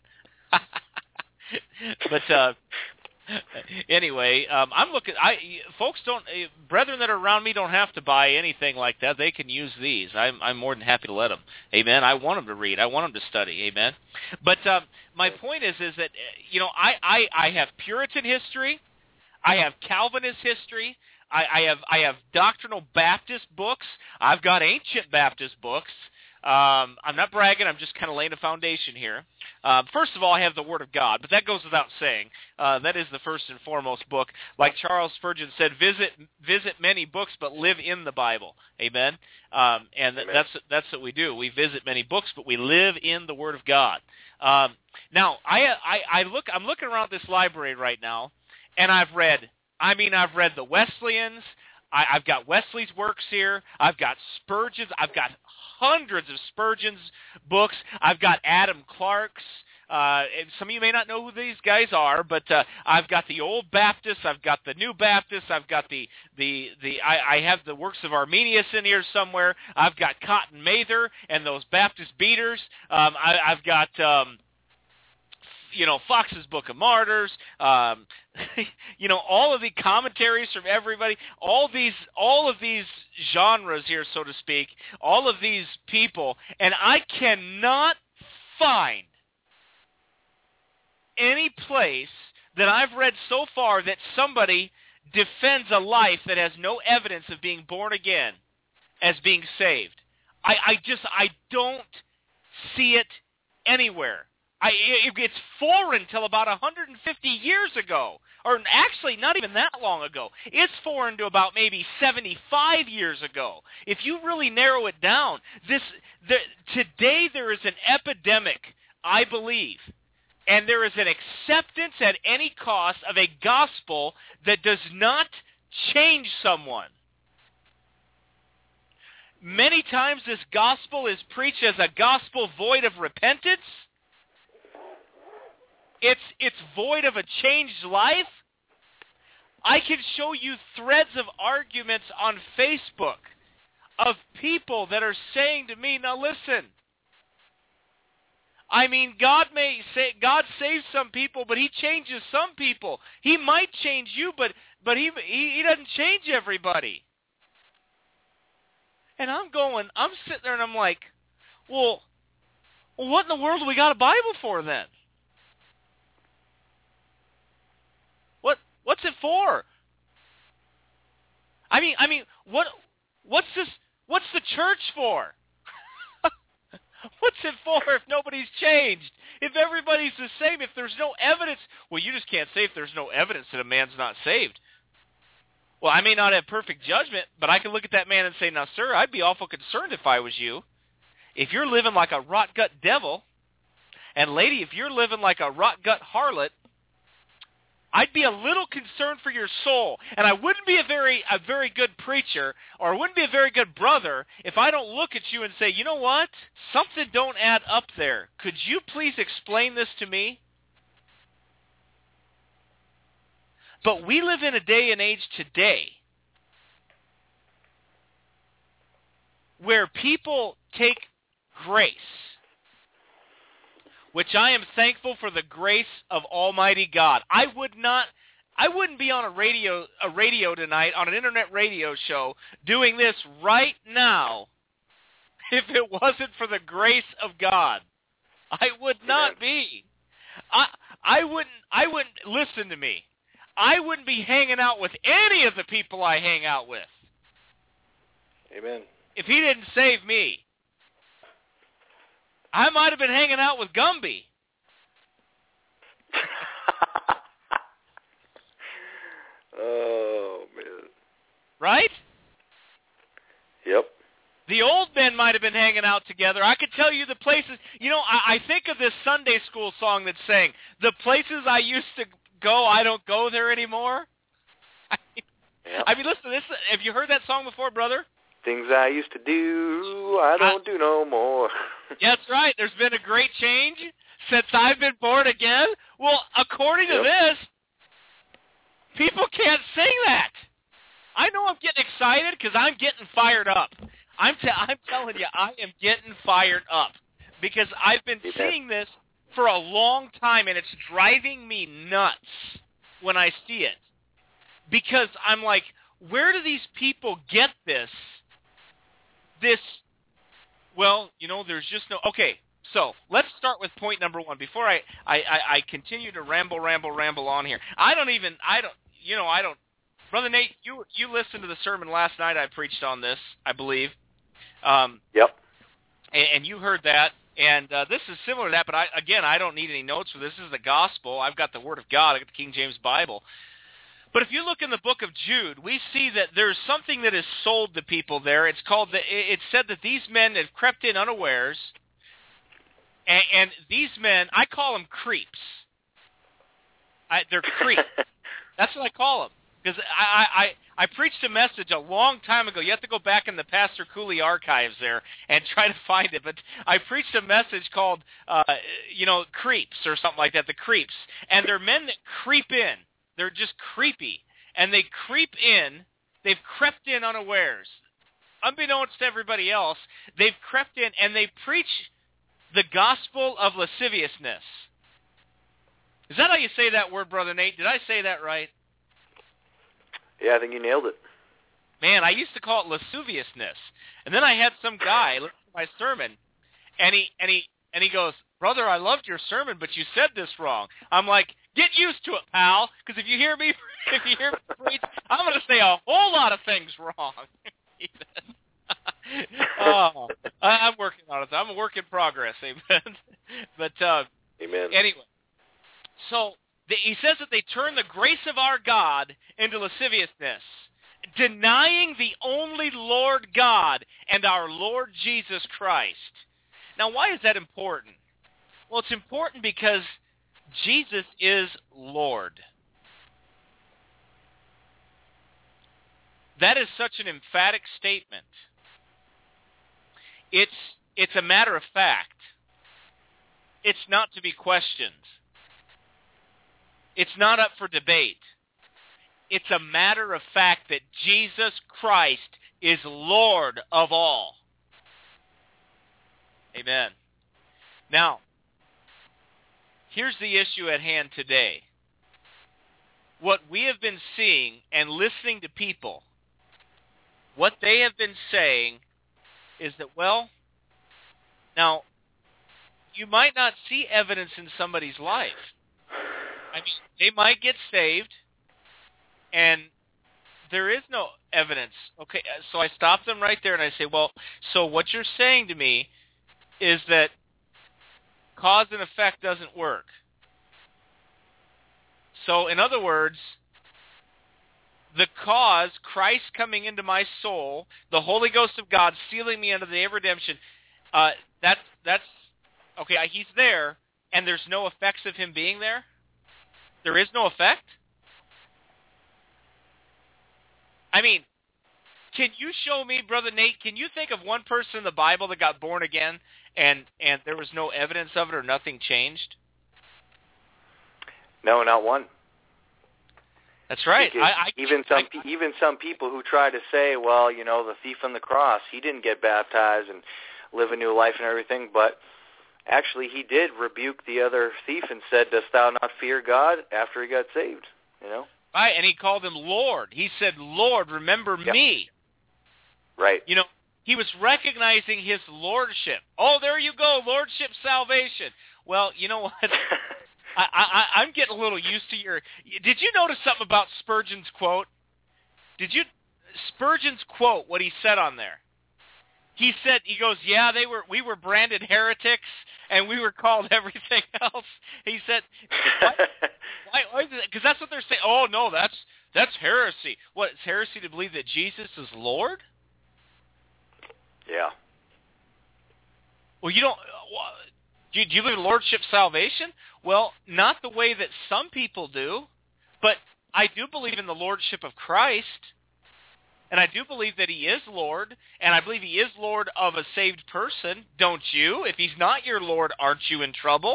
Speaker 2: But anyway, I'm looking. Brethren that are around me don't have to buy anything like that. They can use these. I'm more than happy to let them. Amen. I want them to read. I want them to study. Amen. But my point is that I have Puritan history. I have Calvinist history. I have doctrinal Baptist books. I've got ancient Baptist books. I'm not bragging. I'm just kind of laying a foundation here. First of all, I have the Word of God, but that goes without saying. That is the first and foremost book. Like Charles Spurgeon said, visit many books, but live in the Bible. Amen. And
Speaker 4: Amen.
Speaker 2: that's what we do. We visit many books, but we live in the Word of God. Now, I'm looking around this library right now, and I've read the Wesleyans. I've got Wesley's works here. I've got Spurgeon's. I've got hundreds of Spurgeon's books. I've got Adam Clark's. And some of you may not know who these guys are, but I've got the Old Baptists. I've got the New Baptists. I've got I have the works of Arminius in here somewhere. I've got Cotton Mather and those Baptist beaters. I've got Fox's Book of Martyrs, all of the commentaries from everybody, all of these genres here, so to speak, all of these people, and I cannot find any place that I've read so far that somebody defends a life that has no evidence of being born again as being saved. I don't see it anywhere. It's foreign till about 150 years ago, or actually not even that long ago. It's foreign to about maybe 75 years ago. If you really narrow it down, today there is an epidemic, I believe, and there is an acceptance at any cost of a gospel that does not change someone. Many times this gospel is preached as a gospel void of repentance. It's void of a changed life. I can show you threads of arguments on Facebook of people that are saying to me, now listen, God saves some people, but he changes some people. He might change you, but he doesn't change everybody. And I'm sitting there and I'm like, well, what in the world do we got a Bible for then? What's it for? What's the church for? What's it for if nobody's changed? If everybody's the same, if there's no evidence, well, you just can't say if there's no evidence that a man's not saved. Well, I may not have perfect judgment, but I can look at that man and say, now, sir, I'd be awful concerned if I was you. If you're living like a rot-gut devil, and lady, if you're living like a rot-gut harlot, I'd be a little concerned for your soul, and I wouldn't be a very good preacher, or I wouldn't be a very good brother if I don't look at you and say, you know what? Something don't add up there. Could you please explain this to me? But we live in a day and age today where people take grace, which I am thankful for the grace of Almighty God. I wouldn't be on a radio tonight, on an internet radio show, doing this right now if it wasn't for the grace of God. I would not be. I wouldn't listen to me. I wouldn't be hanging out with any of the people I hang out with.
Speaker 4: Amen.
Speaker 2: If he didn't save me. I might have been hanging out with Gumby.
Speaker 4: Oh, man.
Speaker 2: Right?
Speaker 4: Yep.
Speaker 2: The old men might have been hanging out together. I could tell you the places. I think of this Sunday school song that's saying, the places I used to go, I don't go there anymore. Listen, have you heard that song before, brother?
Speaker 4: Things I used to do, I don't do no more.
Speaker 2: That's right. There's been a great change since I've been born again. Well, according to this, people can't sing that. I know I'm getting excited because I'm getting fired up. I'm telling you, I am getting fired up because I've been seeing this for a long time, and it's driving me nuts when I see it. Because I'm like, where do these people get this? There's just no... Okay, so let's start with point number one. Before I continue to ramble on here. Brother Nate, you listened to the sermon last night I preached on this, I believe.
Speaker 4: Yep.
Speaker 5: And you heard that. And this is similar to that, but I don't need any notes for this. This is the gospel. I've got the Word of God. I've got the King James Bible. But if you look in the book of Jude, we see that there's something that is sold to people there. It's said that these men have crept in unawares, and these men, I call them creeps. They're creeps. That's what I call them. Because I preached a message a long time ago. You have to go back in the Pastor Cooley archives there and try to find it. But I preached a message called, creeps or something like that, the creeps. And they're men that creep in. They're just creepy. And they creep in. They've crept in unawares. Unbeknownst to everybody else, they've crept in and they preach the gospel of lasciviousness. Is that how you say that word, Brother Nate? Did I say that right?
Speaker 4: Yeah, I think you nailed it.
Speaker 5: Man, I used to call it lasciviousness. And then I had some guy listen to my sermon, and he goes, "Brother, I loved your sermon, but you said this wrong." I'm like, "Get used to it, pal, because if you hear me preach, I'm going to say a whole lot of things wrong." He said. Oh, I'm working on it. I'm a work in progress, amen. But
Speaker 4: amen.
Speaker 5: Anyway, so he says that they turn the grace of our God into lasciviousness, denying the only Lord God and our Lord Jesus Christ. Now, why is that important? Well, it's important because Jesus is Lord. That is such an emphatic statement. It's a matter of fact. It's not to be questioned. It's not up for debate. It's a matter of fact that Jesus Christ is Lord of all. Amen. Now, here's the issue at hand today. What we have been seeing and listening to people, what they have been saying is that, well, now, you might not see evidence in somebody's life. I mean, they might get saved, and there is no evidence. Okay, so I stop them right there, and I say, well, so what you're saying to me is that cause and effect doesn't work. So, in other words, the cause, Christ coming into my soul, the Holy Ghost of God sealing me under the day of redemption, that's okay, he's there, and there's no effects of him being there? There is no effect? I mean, can you show me, Brother Nate, can you think of one person in the Bible that got born again and there was no evidence of it or nothing changed?
Speaker 4: No, not one.
Speaker 5: That's right.
Speaker 4: Even some people who try to say, well, the thief on the cross, he didn't get baptized and live a new life and everything, but actually he did rebuke the other thief and said, "Dost thou not fear God?" after he got saved,
Speaker 5: Right, and he called him Lord. He said, "Lord, remember me."
Speaker 4: Right.
Speaker 5: He was recognizing his lordship. Oh, there you go, lordship salvation. Well, you know what? I'm getting a little used to your... Did you notice something about Spurgeon's quote? Spurgeon's quote, what he said on there? He goes, yeah, we were branded heretics, and we were called everything else. He said, why? Because that's what they're saying. Oh, no, that's heresy. What, it's heresy to believe that Jesus is Lord?
Speaker 4: Yeah.
Speaker 5: Well, do you believe in lordship salvation? Well, not the way that some people do, but I do believe in the lordship of Christ. And I do believe that he is Lord, and I believe he is Lord of a saved person, don't you? If he's not your Lord, aren't you in trouble?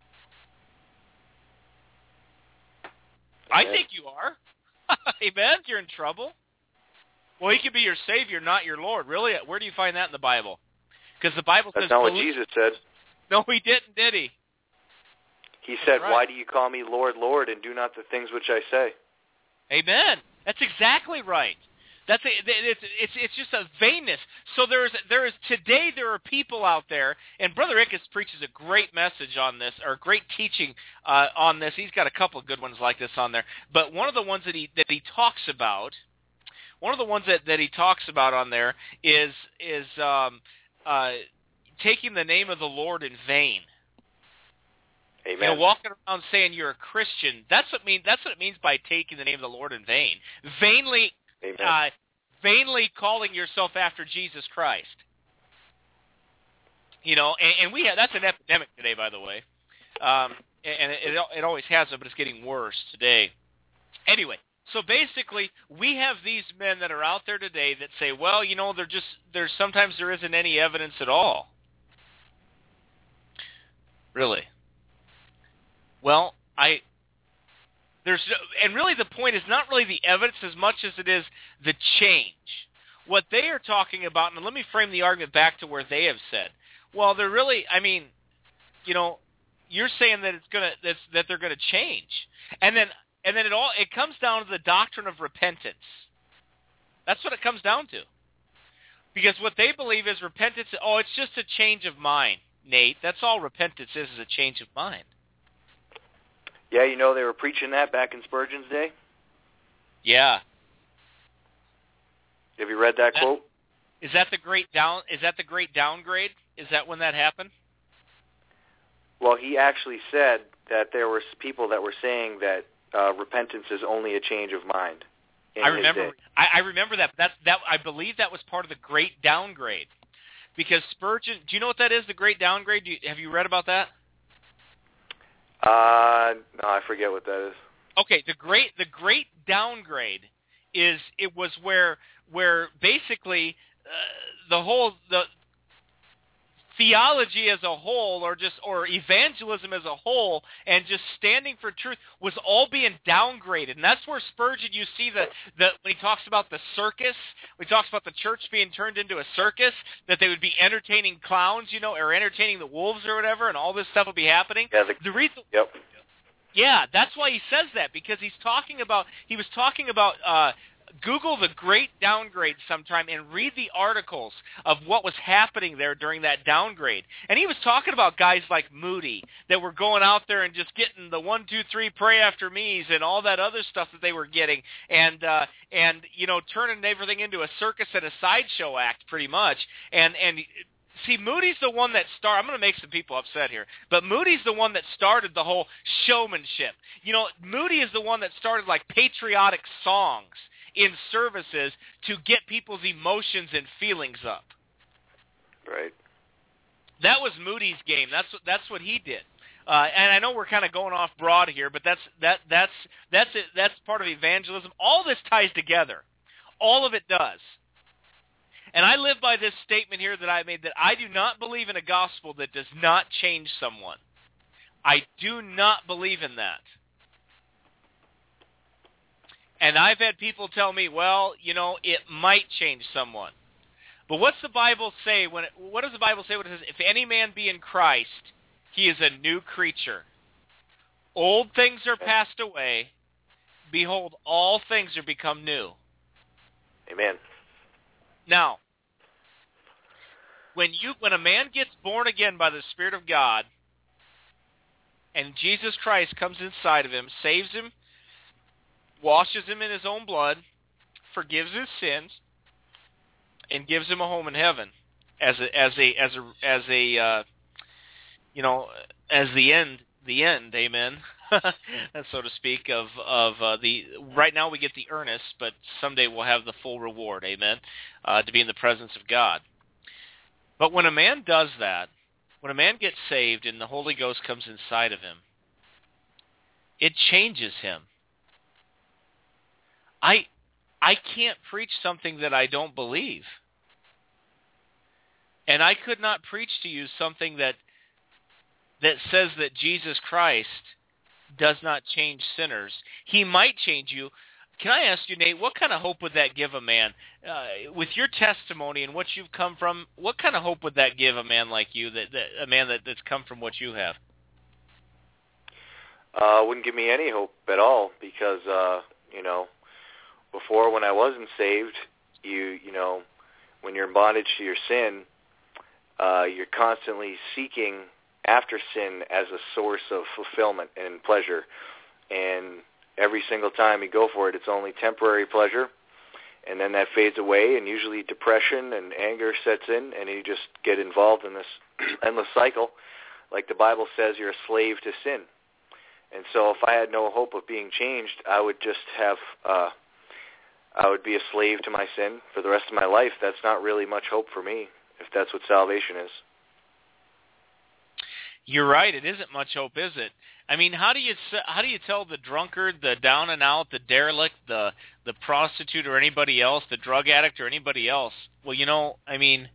Speaker 5: Amen. I think you are. Amen? You're in trouble. Well, he can be your Savior, not your Lord. Really? Where do you find that in the Bible? Because the Bible says...
Speaker 4: That's not what Jesus said.
Speaker 5: No, he didn't, did he?
Speaker 4: He said,
Speaker 5: right.
Speaker 4: Why do you call me Lord, Lord, and do not the things which I say?
Speaker 5: Amen. That's exactly right. It's just a vainness. So there are people out there, and Brother Ickes preaches a great message on this, or great teaching on this. He's got a couple of good ones like this on there. But one of the ones that he talks about, on there is taking the name of the Lord in vain.
Speaker 4: Amen.
Speaker 5: You know, walking around saying you're a Christian, that's what it means by taking the name of the Lord in vain. Vainly calling yourself after Jesus Christ. You know, and that's an epidemic today, by the way. And it always has been, but it's getting worse today. Anyway, so basically, we have these men that are out there today that say, well, you know, sometimes there isn't any evidence at all. Really? Well, and really the point is not really the evidence as much as it is the change. What they are talking about, and let me frame the argument back to where they have said, well, they're really, I mean, you know, you're saying that that they're gonna change, and then it comes down to the doctrine of repentance. That's what it comes down to, because what they believe is repentance. Oh, it's just a change of mind, Nate. That's all repentance is a change of mind.
Speaker 4: Yeah, you know, they were preaching that back in Spurgeon's day.
Speaker 5: Yeah.
Speaker 4: Have you read that quote?
Speaker 5: Is that the great downgrade? Is that when that happened?
Speaker 4: Well, he actually said that there were people that were saying that repentance is only a change of mind.
Speaker 5: I remember that. I believe that was part of the great downgrade, because Spurgeon. Do you know what that is? The great downgrade. Have you read about that?
Speaker 4: No, I forget what that is. Okay,
Speaker 5: the great downgrade was where basically the theology as a whole, or evangelism as a whole, and just standing for truth was all being downgraded. And that's where Spurgeon, you see that when he talks about the circus, when he talks about the church being turned into a circus, that they would be entertaining clowns, you know, or entertaining the wolves or whatever, and all this stuff will be happening.
Speaker 4: Yeah,
Speaker 5: the reason.
Speaker 4: Yep.
Speaker 5: Yeah, that's why he says that, because he was talking about Google the great downgrade sometime and read the articles of what was happening there during that downgrade. And he was talking about guys like Moody that were going out there and just getting the 1, 2, 3 pray after me's and all that other stuff that they were getting, and you know, turning everything into a circus and a sideshow act pretty much. And see, Moody's the one that started. I'm going to make some people upset here, but Moody's the one that started the whole showmanship. You know, Moody is the one that started like patriotic songs in services to get people's emotions and feelings up.
Speaker 4: Right.
Speaker 5: That was Moody's game. That's what he did. And I know we're kind of going off broad here, but that's it. That's part of evangelism. All this ties together. All of it does. And I live by this statement here that I made, that I do not believe in a gospel that does not change someone. I do not believe in that. And I've had people tell me, well, you know, it might change someone. But what's the Bible say what does the Bible say when it says, if any man be in Christ, he is a new creature. Old things are passed away. Behold, all things are become new.
Speaker 4: Amen.
Speaker 5: Now, when a man gets born again by the Spirit of God, and Jesus Christ comes inside of him, saves him, washes him in his own blood, forgives his sins, and gives him a home in heaven as the end, amen, so to speak, of the, right now we get the earnest, but someday we'll have the full reward, amen, to be in the presence of God. But when a man does that, when a man gets saved and the Holy Ghost comes inside of him, it changes him. I can't preach something that I don't believe. And I could not preach to you something that says that Jesus Christ does not change sinners. He might change you. Can I ask you, Nate, what kind of hope would that give a man? With your testimony and what you've come from, what kind of hope would that give a man like you, a man that's come from what you have?
Speaker 4: Wouldn't give me any hope at all, because, you know, before, when I wasn't saved, you know, when you're in bondage to your sin, you're constantly seeking after sin as a source of fulfillment and pleasure. And every single time you go for it, it's only temporary pleasure. And then that fades away, and usually depression and anger sets in, and you just get involved in this endless cycle. Like the Bible says, you're a slave to sin. And so if I had no hope of being changed, I would just have, I would be a slave to my sin for the rest of my life. That's not really much hope for me, if that's what salvation is.
Speaker 5: You're right. It isn't much hope, is it? I mean, how do you tell the drunkard, the down and out, the derelict, the prostitute, or anybody else, the drug addict, or anybody else? Well, you know, I mean,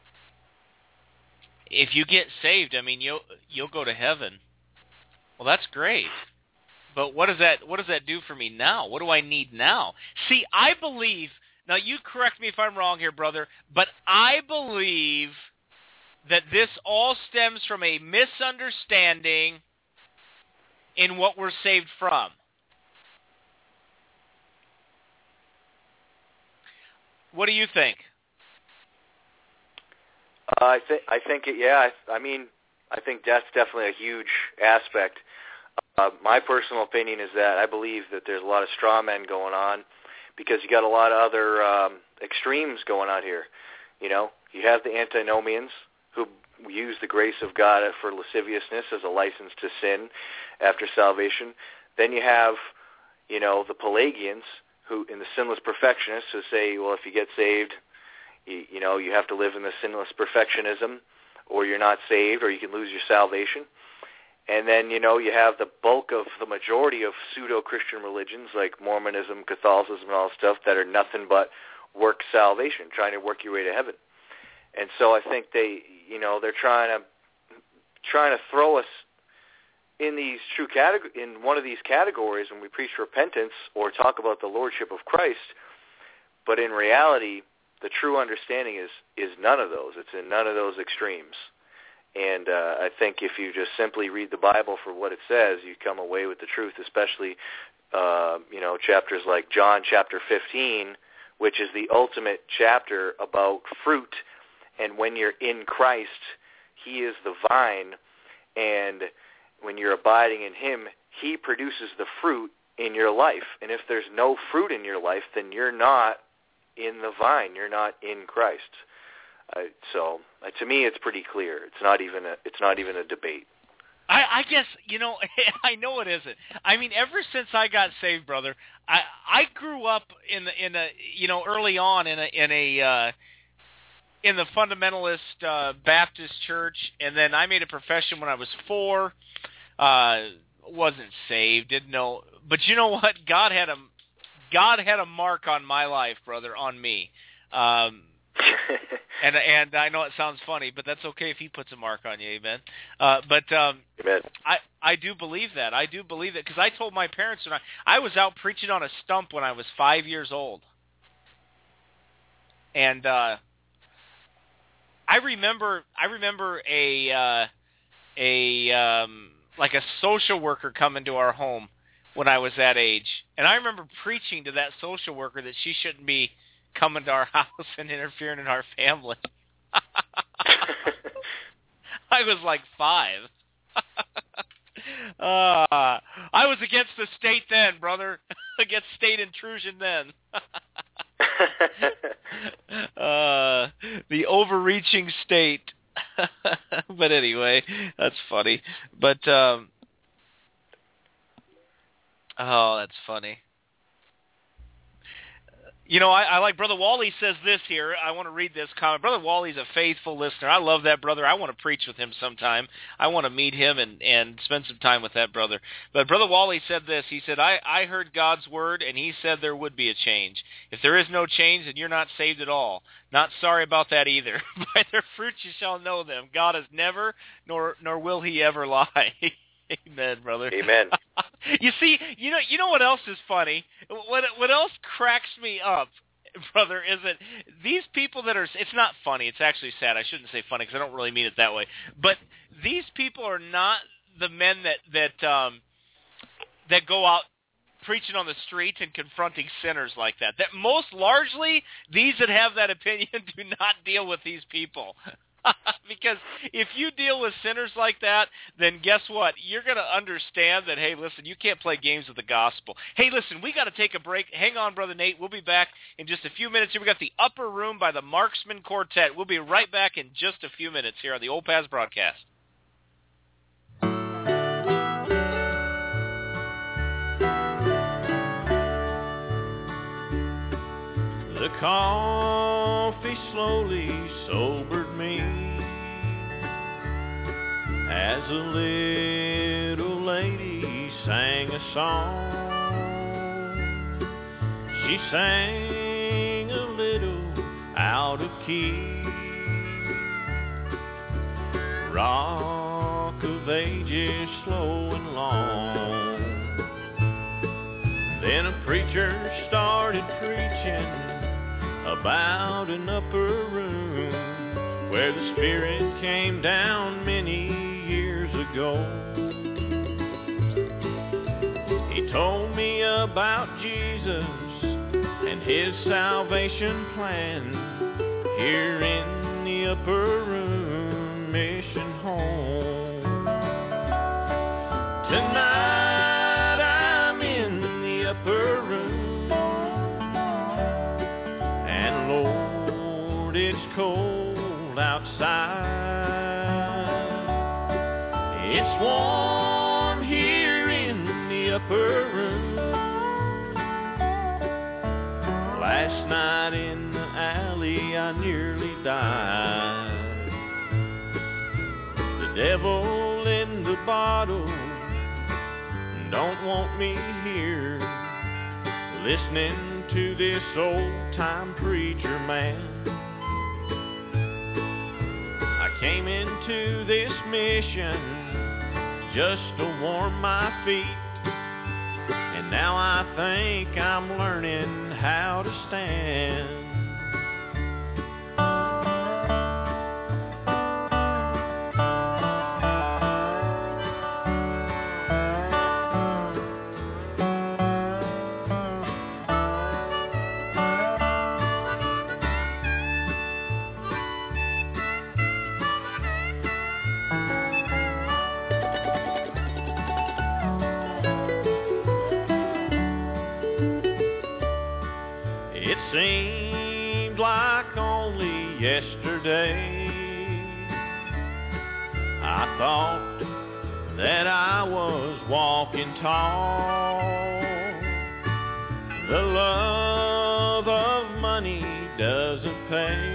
Speaker 5: if you get saved, I mean, you'll go to heaven. Well, that's great. But what does that do for me now? What do I need now? See, I believe, now you correct me if I'm wrong here, brother, but I believe that this all stems from a misunderstanding in what we're saved from. What do you think?
Speaker 4: I think that's definitely a huge aspect. My personal opinion is that I believe that there's a lot of straw men going on because you got a lot of other extremes going on here. You know, you have the antinomians who use the grace of God for lasciviousness as a license to sin after salvation. Then you have, you know, the Pelagians who, in the sinless perfectionists, who say, well, if you get saved, you know, you have to live in the sinless perfectionism, or you're not saved, or you can lose your salvation. And then, you know, you have the bulk of the majority of pseudo-Christian religions like Mormonism, Catholicism, and all that stuff that are nothing but work salvation, trying to work your way to heaven. And so I think they're trying to throw us in these in one of these categories when we preach repentance or talk about the lordship of Christ. But in reality, the true understanding is none of those. It's in none of those extremes. And I think if you just simply read the Bible for what it says, you come away with the truth, especially, chapters like John chapter 15, which is the ultimate chapter about fruit. And when you're in Christ, he is the vine. And when you're abiding in him, he produces the fruit in your life. And if there's no fruit in your life, then you're not in the vine. You're not in Christ. So to me, it's pretty clear. It's not even a debate.
Speaker 5: I guess, you know, I know it isn't. I mean, ever since I got saved, brother, I grew up in early on in the fundamentalist Baptist church, and then I made a profession when I was 4. Wasn't saved, didn't know, but you know what? God had a mark on my life, brother, on me. And I know it sounds funny, but that's okay if he puts a mark on you, amen.
Speaker 4: Amen.
Speaker 5: I do believe that. I do believe that because I told my parents when I was out preaching on a stump when I was 5 years old, and I remember a social worker coming to our home when I was that age, and I remember preaching to that social worker that she shouldn't be coming to our house and interfering in our family. I was like 5. I was against the state then, brother. Against state intrusion then. The overreaching state. But anyway, that's funny. But that's funny. You know, I like Brother Wally says this here. I want to read this comment. Brother Wally's a faithful listener. I love that brother. I want to preach with him sometime. I want to meet him and spend some time with that brother. But Brother Wally said this. He said, I heard God's word, and he said there would be a change. If there is no change, then you're not saved at all. Not sorry about that either. By their fruits you shall know them. God has never, nor will he ever lie. Amen, brother.
Speaker 4: Amen.
Speaker 5: You see, you know what else is funny? What else cracks me up, brother, is that these people that are, it's not funny, it's actually sad. I shouldn't say funny because I don't really mean it that way. But these people are not the men that go out preaching on the streets and confronting sinners like that. That most largely, these that have that opinion do not deal with these people. Because if you deal with sinners like that, then guess what? You're going to understand that, hey, listen, you can't play games with the gospel. Hey, listen, we got to take a break. Hang on, Brother Nate. We'll be back in just a few minutes. Here we got The Upper Room by the Marksman Quartet. We'll be right back in just a few minutes here on the Old Paths broadcast.
Speaker 1: The coffee slowly sobered me as a little lady sang a song. She sang a little out of key. Rock of Ages slow and long. Then a preacher started preaching about an upper room where the Spirit came down many years ago. He told me about Jesus and his salvation plan here in the Upper Room Mission Home. Tonight I'm in the Upper Room, Lord, it's cold outside. It's warm here in the upper room. Last night in the alley I nearly died. The devil in the bottle don't want me here, listening to this old-time preacher man. I came into this mission just to warm my feet, and now I think I'm learning how to stand. Seemed like only yesterday I thought that I was walking tall. The love of money doesn't pay.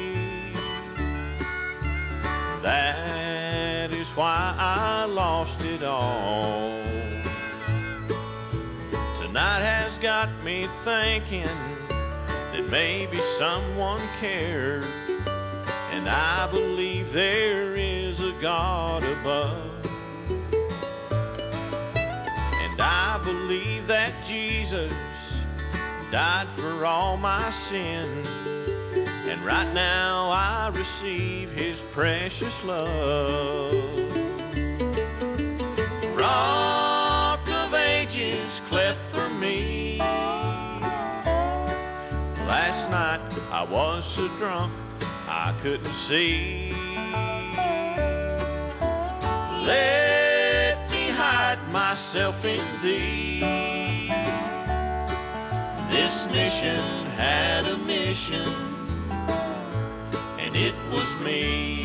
Speaker 1: That is why I lost it all. Tonight has got me thinking that maybe someone cared, and I believe there is a God above, and I believe that Jesus died for all my sins, and right now I receive his precious love. Rock of Ages cleft for me. Last night I was so drunk I couldn't see. Let me hide myself in thee. This mission had a mission, and it was me.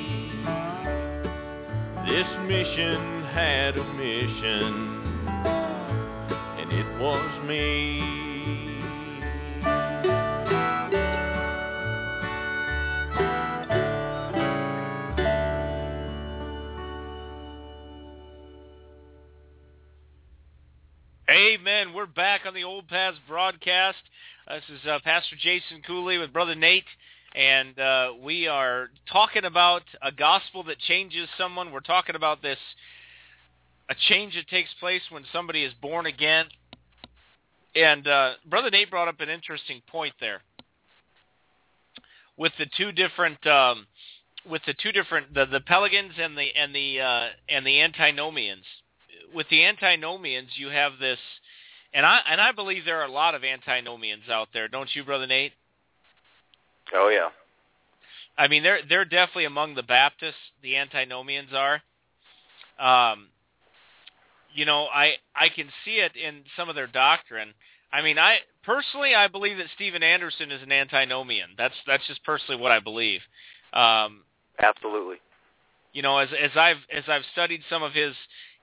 Speaker 1: This mission had a mission, and it was me.
Speaker 5: Amen. We're back on the Old Paths broadcast. This is Pastor Jason Cooley with Brother Nate, and we are talking about a gospel that changes someone. We're talking about a change that takes place when somebody is born again. And Brother Nate brought up an interesting point there with the two different, the Pelicans and the antinomians. With the antinomians, you have this, and I believe there are a lot of antinomians out there, don't you, Brother Nate?
Speaker 4: Oh, yeah.
Speaker 5: I mean, they're definitely among the Baptists. The antinomians are. You know, I can see it in some of their doctrine. I mean, I believe that Steven Anderson is an antinomian. That's just personally what I believe.
Speaker 4: Absolutely.
Speaker 5: You know, as I've studied some of his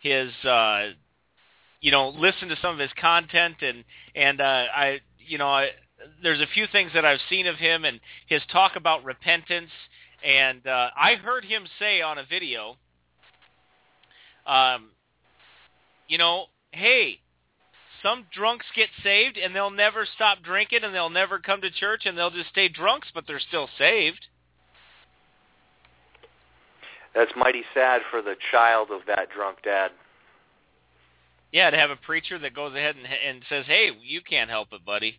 Speaker 5: you know, listened to some of his content, and there's a few things that I've seen of him and his talk about repentance, and I heard him say on a video, you know, hey, some drunks get saved and they'll never stop drinking and they'll never come to church and they'll just stay drunks, but they're still saved.
Speaker 4: That's mighty sad for the child of that drunk dad.
Speaker 5: Yeah, to have a preacher that goes ahead and says, hey, you can't help it, buddy.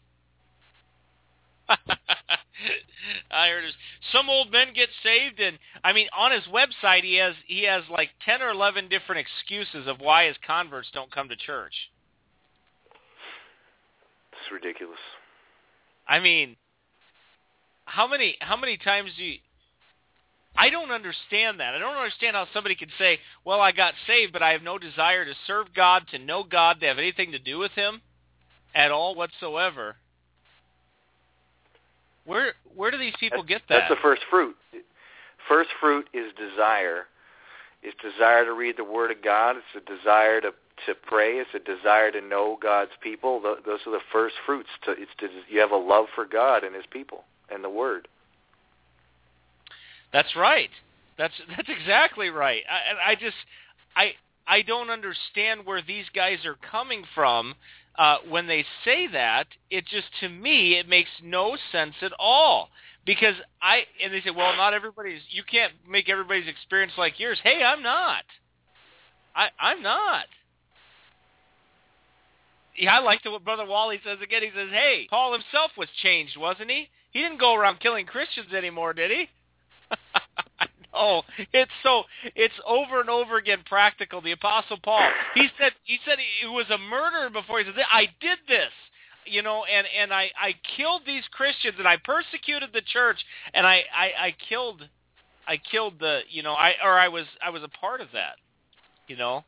Speaker 5: I heard some old men get saved, and I mean, on his website he has like 10 or 11 different excuses of why his converts don't come to church.
Speaker 4: It's ridiculous.
Speaker 5: I mean, how many times do you... I don't understand that. I don't understand how somebody could say, well, I got saved, but I have no desire to serve God, to know God, to have anything to do with Him at all whatsoever. Where do these people get that?
Speaker 4: That's the first fruit. First fruit is desire. It's desire to read the Word of God. It's a desire to pray. It's a desire to know God's people. Those are the first fruits. You have a love for God and His people and the Word.
Speaker 5: That's right. That's exactly right. I don't understand where these guys are coming from when they say that. It just, to me, it makes no sense at all. Because and they say, well, you can't make everybody's experience like yours. Hey, I'm not. I'm not. Yeah, I like what Brother Wally says again. He says, hey, Paul himself was changed, wasn't he? He didn't go around killing Christians anymore, did he? No, it's over and over again practical. The Apostle Paul, he said he was a murderer before. He said, I did this, you know, and I killed these Christians and I persecuted the church and I killed the, you know, I was a part of that, you know.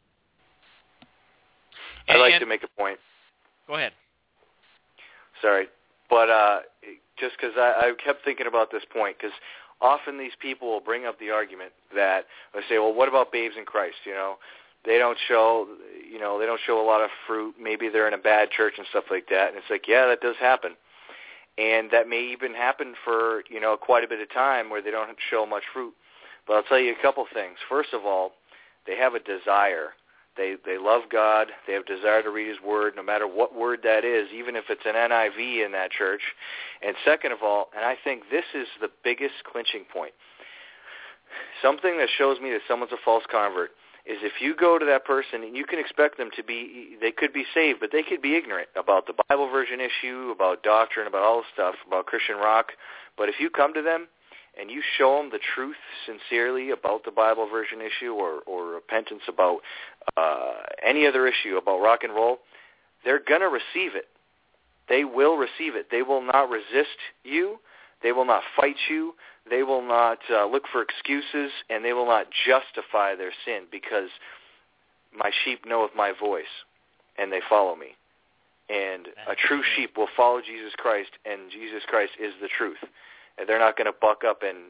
Speaker 4: I'd like to make a point.
Speaker 5: Go ahead.
Speaker 4: Sorry, but just because I kept thinking about this point, because often these people will bring up the argument that they say, well, what about babes in Christ? You know, they don't show a lot of fruit. Maybe they're in a bad church and stuff like that. And it's like, yeah, that does happen. And that may even happen for, you know, quite a bit of time where they don't show much fruit. But I'll tell you a couple things. First of all, they have a desire. They love God. They have a desire to read His Word, no matter what word that is, even if it's an NIV in that church. And second of all, and I think this is the biggest clinching point, something that shows me that someone's a false convert is if you go to that person and you can expect them to be, they could be saved, but they could be ignorant about the Bible version issue, about doctrine, about all this stuff, about Christian rock. But if you come to them and you show them the truth sincerely about the Bible version issue or repentance about any other issue about rock and roll, they're going to receive it. They will receive it. They will not resist you. They will not fight you. They will not look for excuses, and they will not justify their sin, because my sheep knoweth my voice, and they follow me. And a true sheep will follow Jesus Christ, and Jesus Christ is the truth. And they're not going to buck up and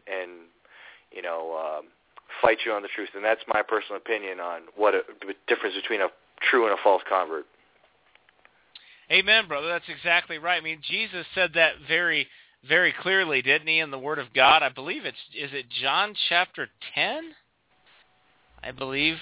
Speaker 4: fight you on the truth. And that's my personal opinion on what a difference between a true and a false convert.
Speaker 5: Amen, brother. That's exactly right. I mean, Jesus said that very, very clearly, didn't he, in the Word of God? I believe is it John chapter 10? I believe.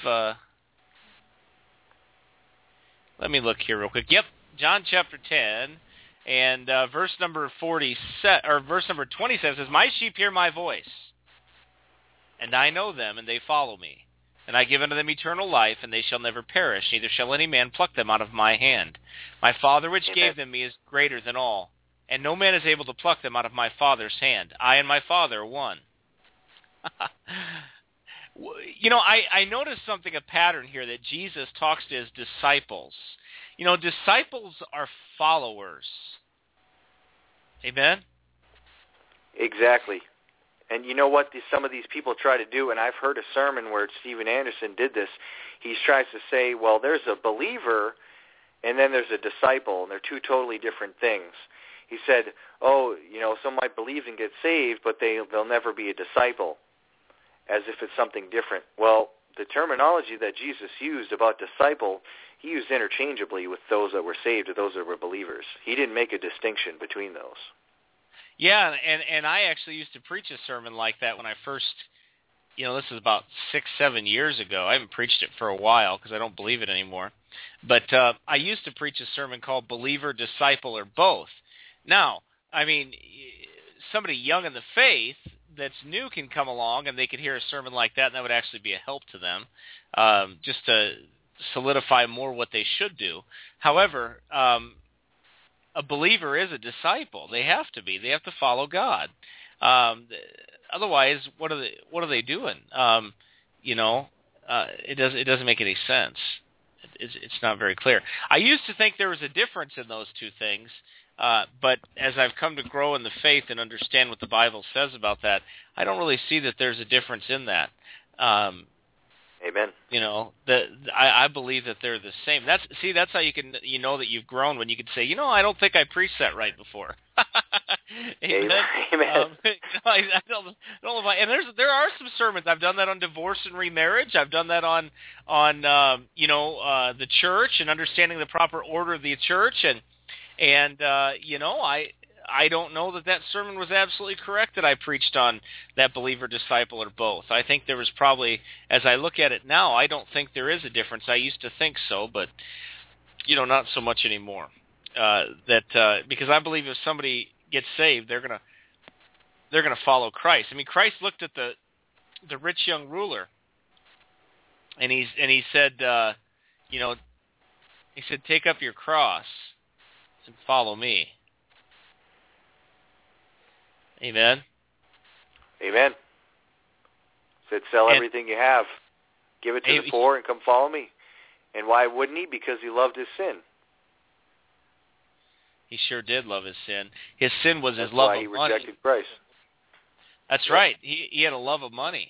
Speaker 5: Let me look here real quick. Yep, John chapter 10. And verse number 20 says, "My sheep hear my voice, and I know them, and they follow me. And I give unto them eternal life, and they shall never perish, neither shall any man pluck them out of my hand. My Father which gave them me is greater than all, and no man is able to pluck them out of my Father's hand. I and my Father are one." You know, I noticed a pattern here, that Jesus talks to His disciples. You know, disciples are followers. Amen?
Speaker 4: Exactly. And you know what some of these people try to do, and I've heard a sermon where Steven Anderson did this. He tries to say, well, there's a believer and then there's a disciple, and they're two totally different things. He said, some might believe and get saved, but they'll never be a disciple, as if it's something different. Well, the terminology that Jesus used about disciple, he used interchangeably with those that were saved or those that were believers. He didn't make a distinction between those.
Speaker 5: Yeah, and I actually used to preach a sermon like that when I first, this is about 6-7 years ago. I haven't preached it for a while because I don't believe it anymore. But I used to preach a sermon called Believer, Disciple, or Both. Now, I mean, somebody young in the faith that's new can come along and they could hear a sermon like that, and that would actually be a help to them, just to solidify more what they should do. However, a believer is a disciple. They have to be. They have to follow God. Otherwise, what are they doing? It doesn't make any sense. It's not very clear. I used to think there was a difference in those two things, but as I've come to grow in the faith and understand what the Bible says about that, I don't really see that there's a difference in that.
Speaker 4: Amen.
Speaker 5: I believe that they're the same. That's how you know that you've grown when you can say, I don't think I preached that right before. Amen.
Speaker 4: Amen.
Speaker 5: I don't know and there are some sermons. I've done that on divorce and remarriage. I've done that on the church and understanding the proper order of the church, and I don't know that sermon was absolutely correct that I preached on that believer, disciple, or both. I think there was probably, as I look at it now, I don't think there is a difference. I used to think so, but not so much anymore. Because I believe if somebody gets saved, they're gonna follow Christ. I mean, Christ looked at the rich young ruler, and he said, take up your cross and follow me. Amen.
Speaker 4: Amen. Said, sell everything you have, give it to the poor, and come follow me. And why wouldn't he? Because he loved his sin.
Speaker 5: He sure did love his sin. His sin was
Speaker 4: That's
Speaker 5: his love
Speaker 4: why
Speaker 5: of
Speaker 4: he
Speaker 5: money.
Speaker 4: rejected Christ.
Speaker 5: That's right. He had a love of money.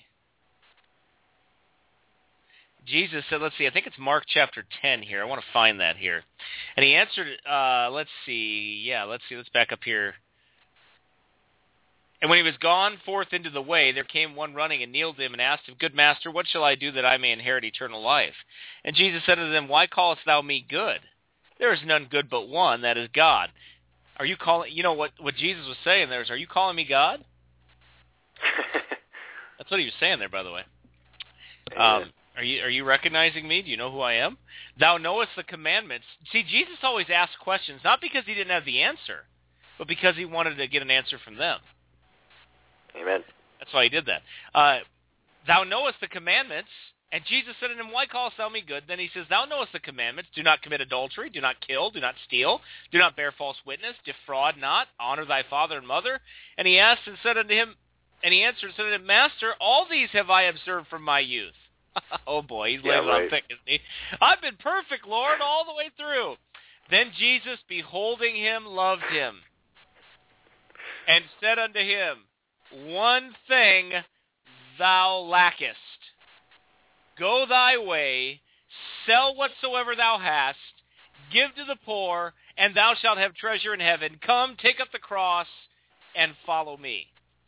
Speaker 5: Jesus said, let's see, I think it's Mark chapter 10 here. I want to find that here. And he answered, let's back up here. And when he was gone forth into the way, there came one running and kneeled to him and asked him, Good master, what shall I do that I may inherit eternal life? And Jesus said unto them, Why callest thou me good? There is none good but one, that is God. Are you calling, what Jesus was saying there is, are you calling me God? That's what he was saying there, by the way. Are you recognizing me? Do you know who I am? Thou knowest the commandments. See, Jesus always asked questions, not because he didn't have the answer, but because he wanted to get an answer from them.
Speaker 4: Amen.
Speaker 5: That's why he did that. Thou knowest the commandments, and Jesus said unto him, Why callest thou me good? Then he says, Thou knowest the commandments, do not commit adultery, do not kill, do not steal, do not bear false witness, defraud not, honor thy father and mother. And he asked and said unto him, and he answered and said unto him, Master, all these have I observed from my youth. Oh boy, he's laying it on thick, isn't he? I've been perfect, Lord, all the way through. Then Jesus, beholding him, loved him, and said unto him, One thing thou lackest. Go thy way, sell whatsoever thou hast, give to the poor, and thou shalt have treasure in heaven. Come, take up the cross, and follow me.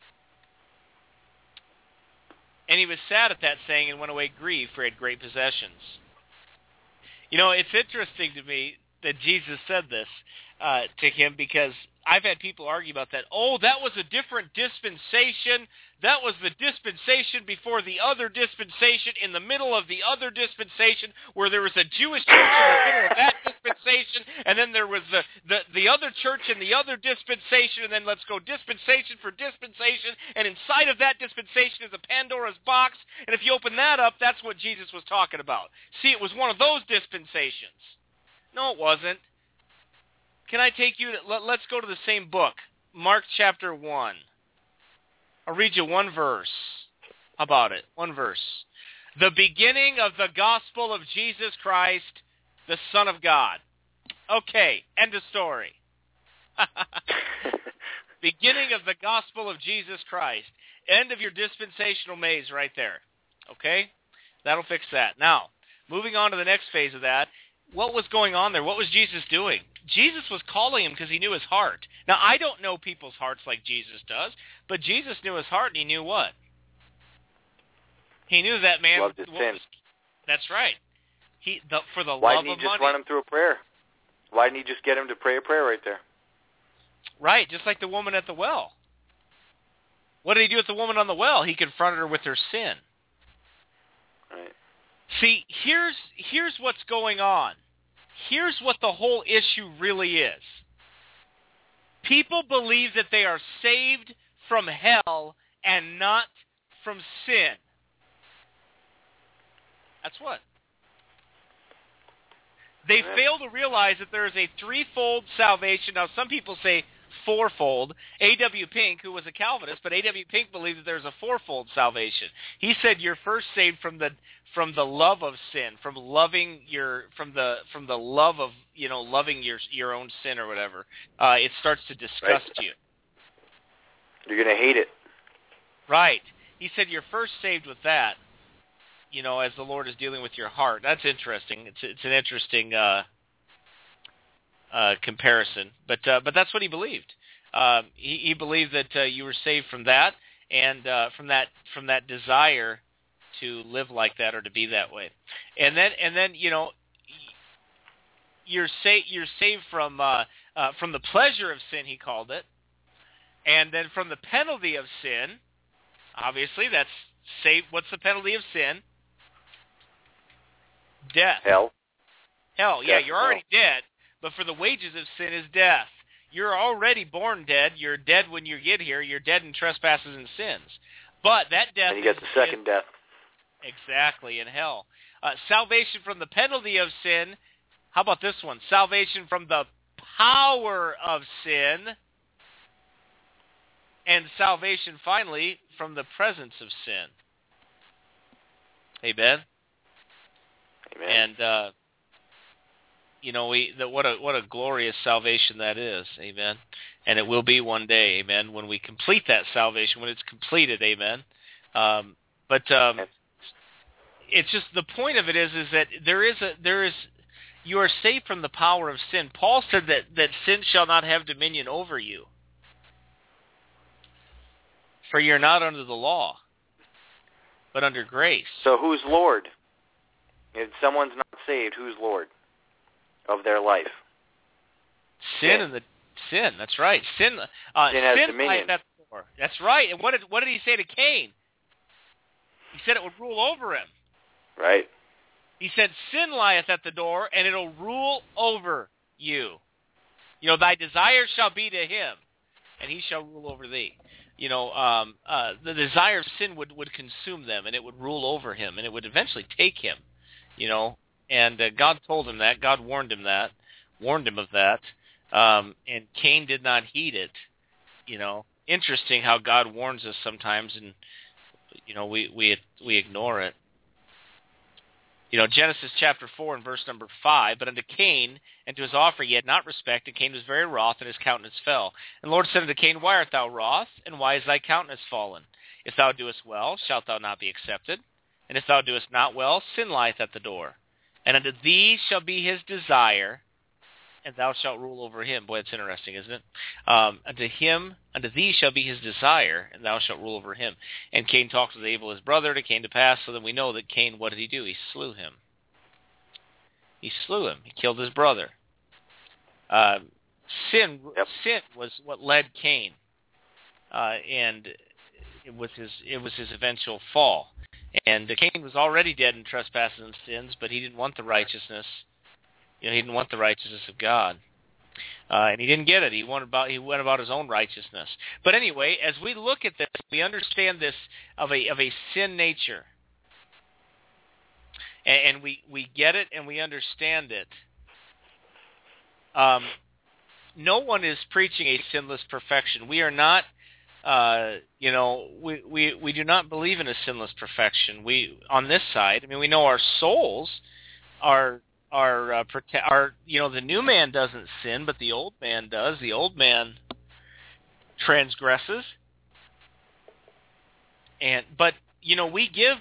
Speaker 5: And he was sad at that saying and went away grieved, for he had great possessions. It's interesting to me that Jesus said this to him, because I've had people argue about that. Oh, that was a different dispensation. That was the dispensation before the other dispensation, in the middle of the other dispensation, where there was a Jewish church in the middle of that dispensation, and then there was the other church in the other dispensation, and then let's go dispensation for dispensation, and inside of that dispensation is a Pandora's box, and if you open that up, that's what Jesus was talking about. See, it was one of those dispensations. No, it wasn't. Can I take you to, let's go to the same book, Mark chapter 1. I'll read you one verse. How about it? One verse. The beginning of the gospel of Jesus Christ, the Son of God. Okay, end of story. Beginning of the gospel of Jesus Christ. End of your dispensational maze right there. Okay? That'll fix that. Now, moving on to the next phase of that, what was going on there? What was Jesus doing? Jesus was calling him because he knew his heart. Now, I don't know people's hearts like Jesus does, but Jesus knew his heart, and he knew what? He knew that man
Speaker 4: loved his sin.
Speaker 5: That's right. For the
Speaker 4: Why
Speaker 5: love
Speaker 4: didn't
Speaker 5: of
Speaker 4: he just
Speaker 5: money.
Speaker 4: run him through a prayer? Why didn't he just get him to pray a prayer right there?
Speaker 5: Right, just like the woman at the well. What did he do with the woman on the well? He confronted her with her sin.
Speaker 4: Right.
Speaker 5: See, here's what's going on. Here's what the whole issue really is. People believe that they are saved from hell and not from sin. That's what. They fail to realize that there is a threefold salvation. Now, some people say fourfold. A.W. Pink, who was a Calvinist, but A.W. Pink believed that there's a fourfold salvation. He said you're first saved from the love of sin, from the love of loving your own sin or whatever. It starts to disgust you.
Speaker 4: You're going to hate it.
Speaker 5: Right. He said you're first saved with that. As the Lord is dealing with your heart. That's interesting. It's an interesting comparison, but that's what he believed. He believed that you were saved from that, and from that desire to live like that or to be that way, and then you're saved from the pleasure of sin, he called it, and then from the penalty of sin. Obviously, that's saved. What's the penalty of sin? Death.
Speaker 4: Hell.
Speaker 5: Yeah, you're already dead, but for the wages of sin is death. You're already born dead. You're dead when you get here. You're dead in trespasses and sins. But that death
Speaker 4: and you get the second death.
Speaker 5: Exactly, in hell. Salvation from the penalty of sin. How about this one? Salvation from the power of sin. And salvation, finally, from the presence of sin. Amen?
Speaker 4: Amen.
Speaker 5: And what a glorious salvation that is, amen. And it will be one day, amen, when we complete that salvation, when it's completed, amen. It's just the point of it is that you are saved from the power of sin. Paul said that sin shall not have dominion over you, for you're not under the law, but under grace.
Speaker 4: So who's Lord? If someone's not saved, who's Lord of their life?
Speaker 5: Sin. That's right. Sin
Speaker 4: has dominion.
Speaker 5: That's right. And what did he say to Cain? He said it would rule over him.
Speaker 4: Right.
Speaker 5: He said, "Sin lieth at the door, and it'll rule over you. Thy desire shall be to him, and he shall rule over thee." The desire of sin would consume them, and it would rule over him, and it would eventually take him. And God told him that. God warned him of that. And Cain did not heed it. Interesting how God warns us sometimes, and we ignore it. Genesis chapter 4 and verse number 5, "But unto Cain and to his offering he had not respect, and Cain was very wroth, and his countenance fell. And the Lord said unto Cain, Why art thou wroth, and why is thy countenance fallen? If thou doest well, shalt thou not be accepted? And if thou doest not well, sin lieth at the door. And unto thee shall be his desire, and thou shalt rule over him." Boy, that's interesting, isn't it? Unto thee shall be his desire, and thou shalt rule over him. And Cain talked with Abel his brother, and it came to pass, so that we know that Cain, what did he do? He slew him. He killed his brother. Sin was what led Cain, and it was his eventual fall. And Cain was already dead in trespasses and sins, but he didn't want the righteousness. He didn't want the righteousness of God, and he didn't get it. He went about his own righteousness. But anyway, as we look at this, we understand this of a sin nature, and we get it and we understand it. No one is preaching a sinless perfection. We are not. We do not believe in a sinless perfection. We on this side, we know our souls are the new man doesn't sin, but the old man does. The old man transgresses. But we give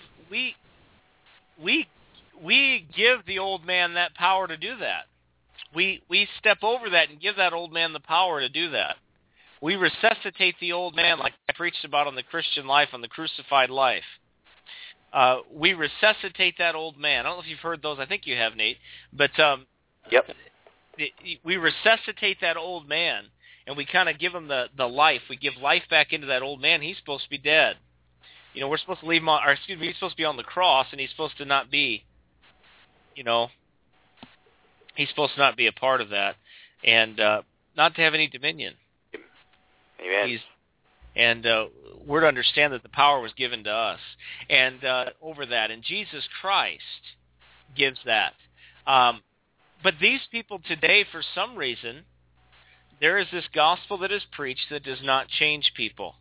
Speaker 5: the old man that power to do that. We step over that and give that old man the power to do that. We resuscitate the old man, like I preached about on the Christian life, on the crucified life. We resuscitate that old man. I don't know if you've heard those. I think you have, Nate. But
Speaker 4: yep.
Speaker 5: We resuscitate that old man, and we kind of give him the life. We give life back into that old man. He's supposed to be dead. We're supposed to leave him on, he's supposed to be on the cross, and he's supposed to not be, he's supposed to not be a part of that, and not to have any dominion.
Speaker 4: Amen.
Speaker 5: We're to understand that the power was given to us, and over that, and Jesus Christ gives that. But these people today, for some reason, there is this gospel that is preached that does not change people.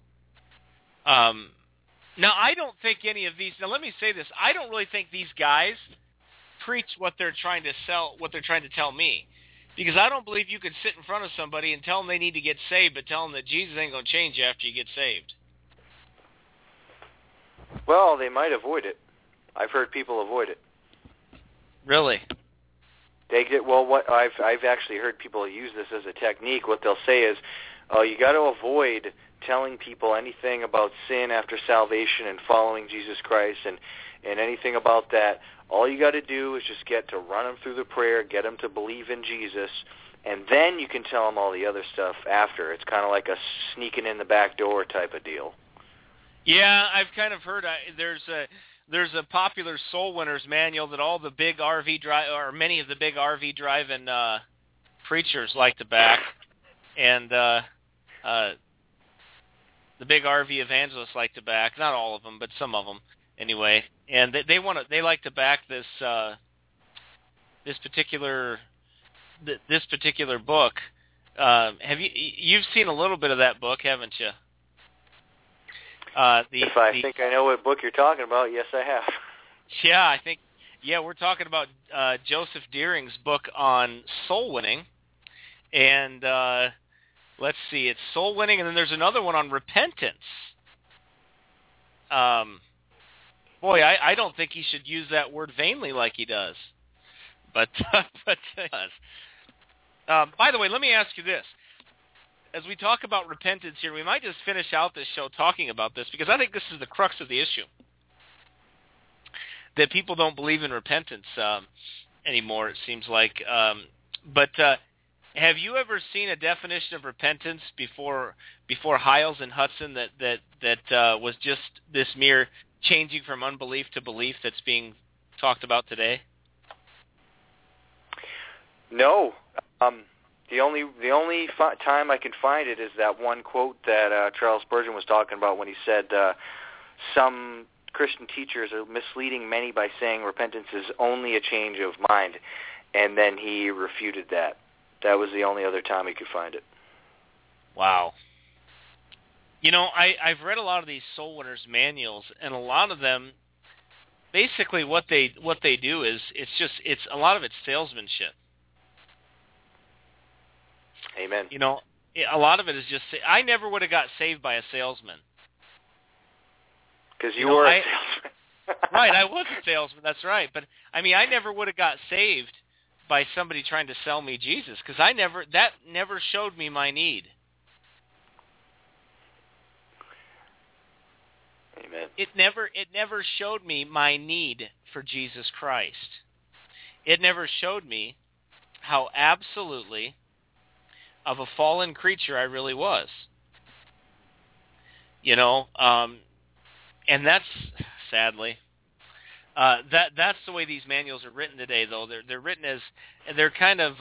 Speaker 5: Now, I don't think any of these. Now, let me say this: I don't really think these guys preach what they're trying to sell, what they're trying to tell me, because I don't believe you could sit in front of somebody and tell them they need to get saved, but tell them that Jesus ain't going to change you after you get saved.
Speaker 4: Well, they might avoid it. I've heard people avoid it.
Speaker 5: Really?
Speaker 4: They get what I've actually heard people use this as a technique. What they'll say is, you got to avoid telling people anything about sin after salvation and following Jesus Christ and anything about that. All you got to do is just get to run them through the prayer, get them to believe in Jesus, and then you can tell them all the other stuff after. It's kind of like a sneaking in the back door type of deal.
Speaker 5: Yeah, I've kind of heard there's a popular soul winners manual that all the big many of the big RV driving preachers like to back, and the big RV evangelists like to back. Not all of them, but some of them anyway. And they like to back this particular book. You've seen a little bit of that book, haven't you?
Speaker 4: If I think I know what book you're talking about, yes, I have.
Speaker 5: Yeah, I think. Yeah, we're talking about Joseph Deering's book on soul winning, and let's see, it's soul winning, and then there's another one on repentance. Boy, I don't think he should use that word vainly like he does, but he does. By the way, let me ask you this. As we talk about repentance here, we might just finish out this show talking about this, because I think this is the crux of the issue. That people don't believe in repentance anymore, it seems like. But have you ever seen a definition of repentance before Hiles and Hudson that was just this mere changing from unbelief to belief that's being talked about today?
Speaker 4: No. The only time I can find it is that one quote that Charles Spurgeon was talking about when he said some Christian teachers are misleading many by saying repentance is only a change of mind, and then he refuted that. That was the only other time he could find it. Wow.
Speaker 5: I've read a lot of these soul winners manuals, and a lot of them, basically what they do is it's a lot of it's salesmanship.
Speaker 4: Amen.
Speaker 5: A lot of it is just, I never would have got saved by a salesman.
Speaker 4: Because you were a salesman.
Speaker 5: Right, I was a salesman, that's right. But, I never would have got saved by somebody trying to sell me Jesus, because that never showed me my need.
Speaker 4: Amen.
Speaker 5: It never showed me my need for Jesus Christ. It never showed me how absolutely of a fallen creature I really was. And that's, sadly, that's the way these manuals are written today, though. They're written as, they're kind of,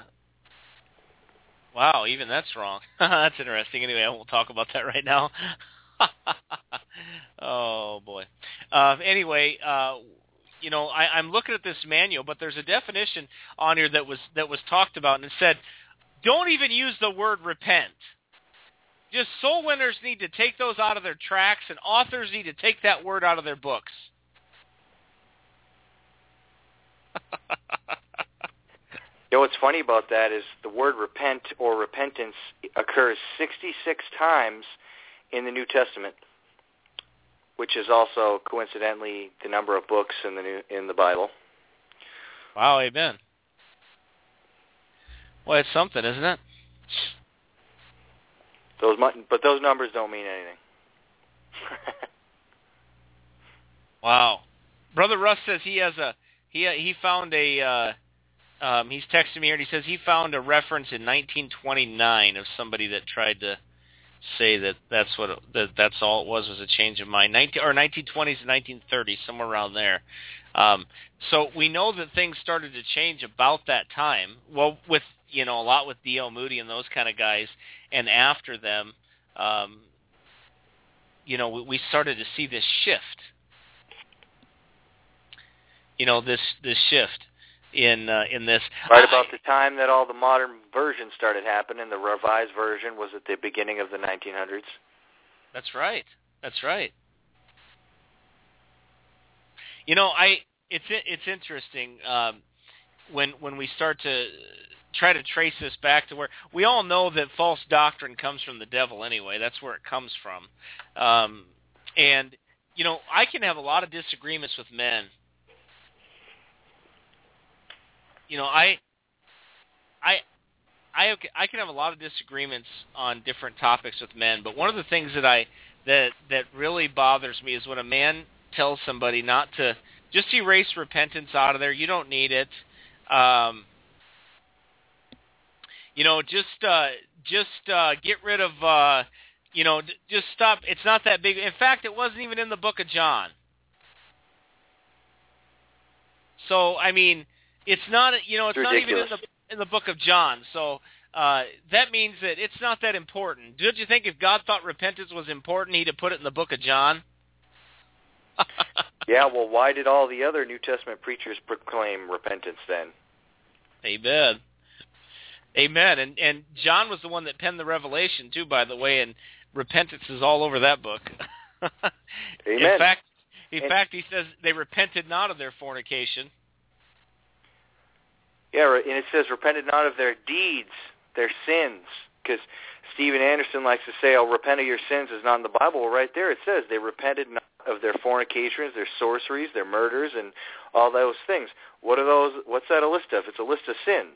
Speaker 5: wow, even that's wrong. That's interesting. Anyway, I won't talk about that right now. Oh, boy. Anyway, I'm looking at this manual, but there's a definition on here that was talked about, and it said, don't even use the word repent. Just soul winners need to take those out of their tracks, and authors need to take that word out of their books.
Speaker 4: What's funny about that is the word repent or repentance occurs 66 times in the New Testament, which is also coincidentally the number of books in the Bible.
Speaker 5: Wow, amen. Well, it's something, isn't it?
Speaker 4: But those numbers don't mean anything.
Speaker 5: Wow. Brother Russ says he found a he's texting me here and he says he found a reference in 1929 of somebody that tried to say that's all it was a change of mind. 1920s to 1930s, somewhere around there. So we know that things started to change about that time. Well, with a lot with D.L. Moody and those kind of guys, and after them, we started to see this shift. This shift in this.
Speaker 4: Right about the time that all the modern versions started happening, the Revised Version was at the beginning of the 1900s.
Speaker 5: That's right. It's interesting when we start to try to trace this back to where we all know that false doctrine comes from the devil anyway. That's where it comes from. And I can have a lot of disagreements with men. I can have a lot of disagreements on different topics with men, but one of the things that really bothers me is when a man tells somebody not to just erase repentance out of there. You don't need it. Just get rid of. Just stop. It's not that big. In fact, it wasn't even in the book of John. So I mean. It's not, it's not even in the book of John. So that means that it's not that important. Don't you think if God thought repentance was important, he'd have put it in the book of John?
Speaker 4: Yeah, well, why did all the other New Testament preachers proclaim repentance then?
Speaker 5: Amen. And John was the one that penned the Revelation too, by the way, and repentance is all over that book.
Speaker 4: Amen.
Speaker 5: In fact, he says they repented not of their fornication.
Speaker 4: Yeah, and it says, repented not of their deeds, their sins. Because Steven Anderson likes to say, repent of your sins is not in the Bible. Well, right there it says, they repented not of their fornications, their sorceries, their murders, and all those things. What are those? What's that a list of? It's a list of sins.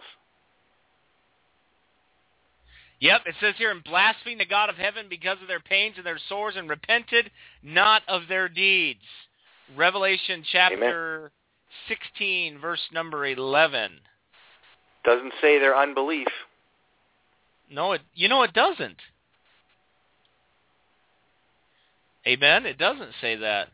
Speaker 5: Yep, it says here, and blasphemed the God of heaven because of their pains and their sores, and repented not of their deeds. Revelation chapter 16, verse number 11.
Speaker 4: Doesn't say their unbelief.
Speaker 5: No, it doesn't. Amen. It doesn't say that.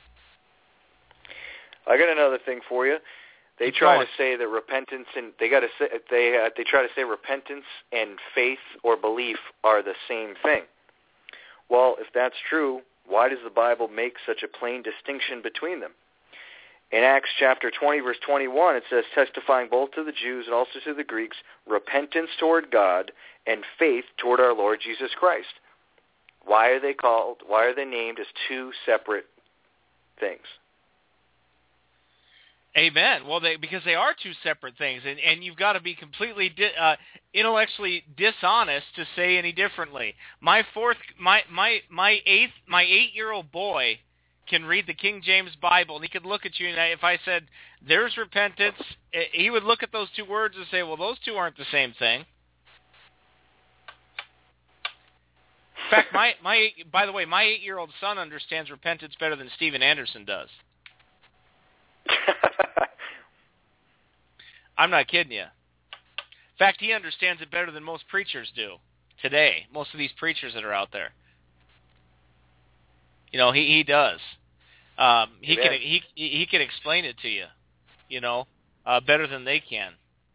Speaker 4: I got another thing for you. They try to say that repentance and they try to say repentance and faith or belief are the same thing. Well, if that's true, why does the Bible make such a plain distinction between them? In Acts chapter 20, verse 21, it says, testifying both to the Jews and also to the Greeks, repentance toward God and faith toward our Lord Jesus Christ. Why are they named as two separate things?
Speaker 5: Amen. Well, because they are two separate things, and you've got to be completely intellectually dishonest to say any differently. My 8-year-old boy can read the King James Bible, and he could look at you, and if I said, there's repentance, he would look at those two words and say, well, those two aren't the same thing. In fact, by the way, my 8-year-old son understands repentance better than Steven Anderson does. I'm not kidding you. In fact, he understands it better than most preachers do today, most of these preachers that are out there. He does. He can explain it to you, better than they can.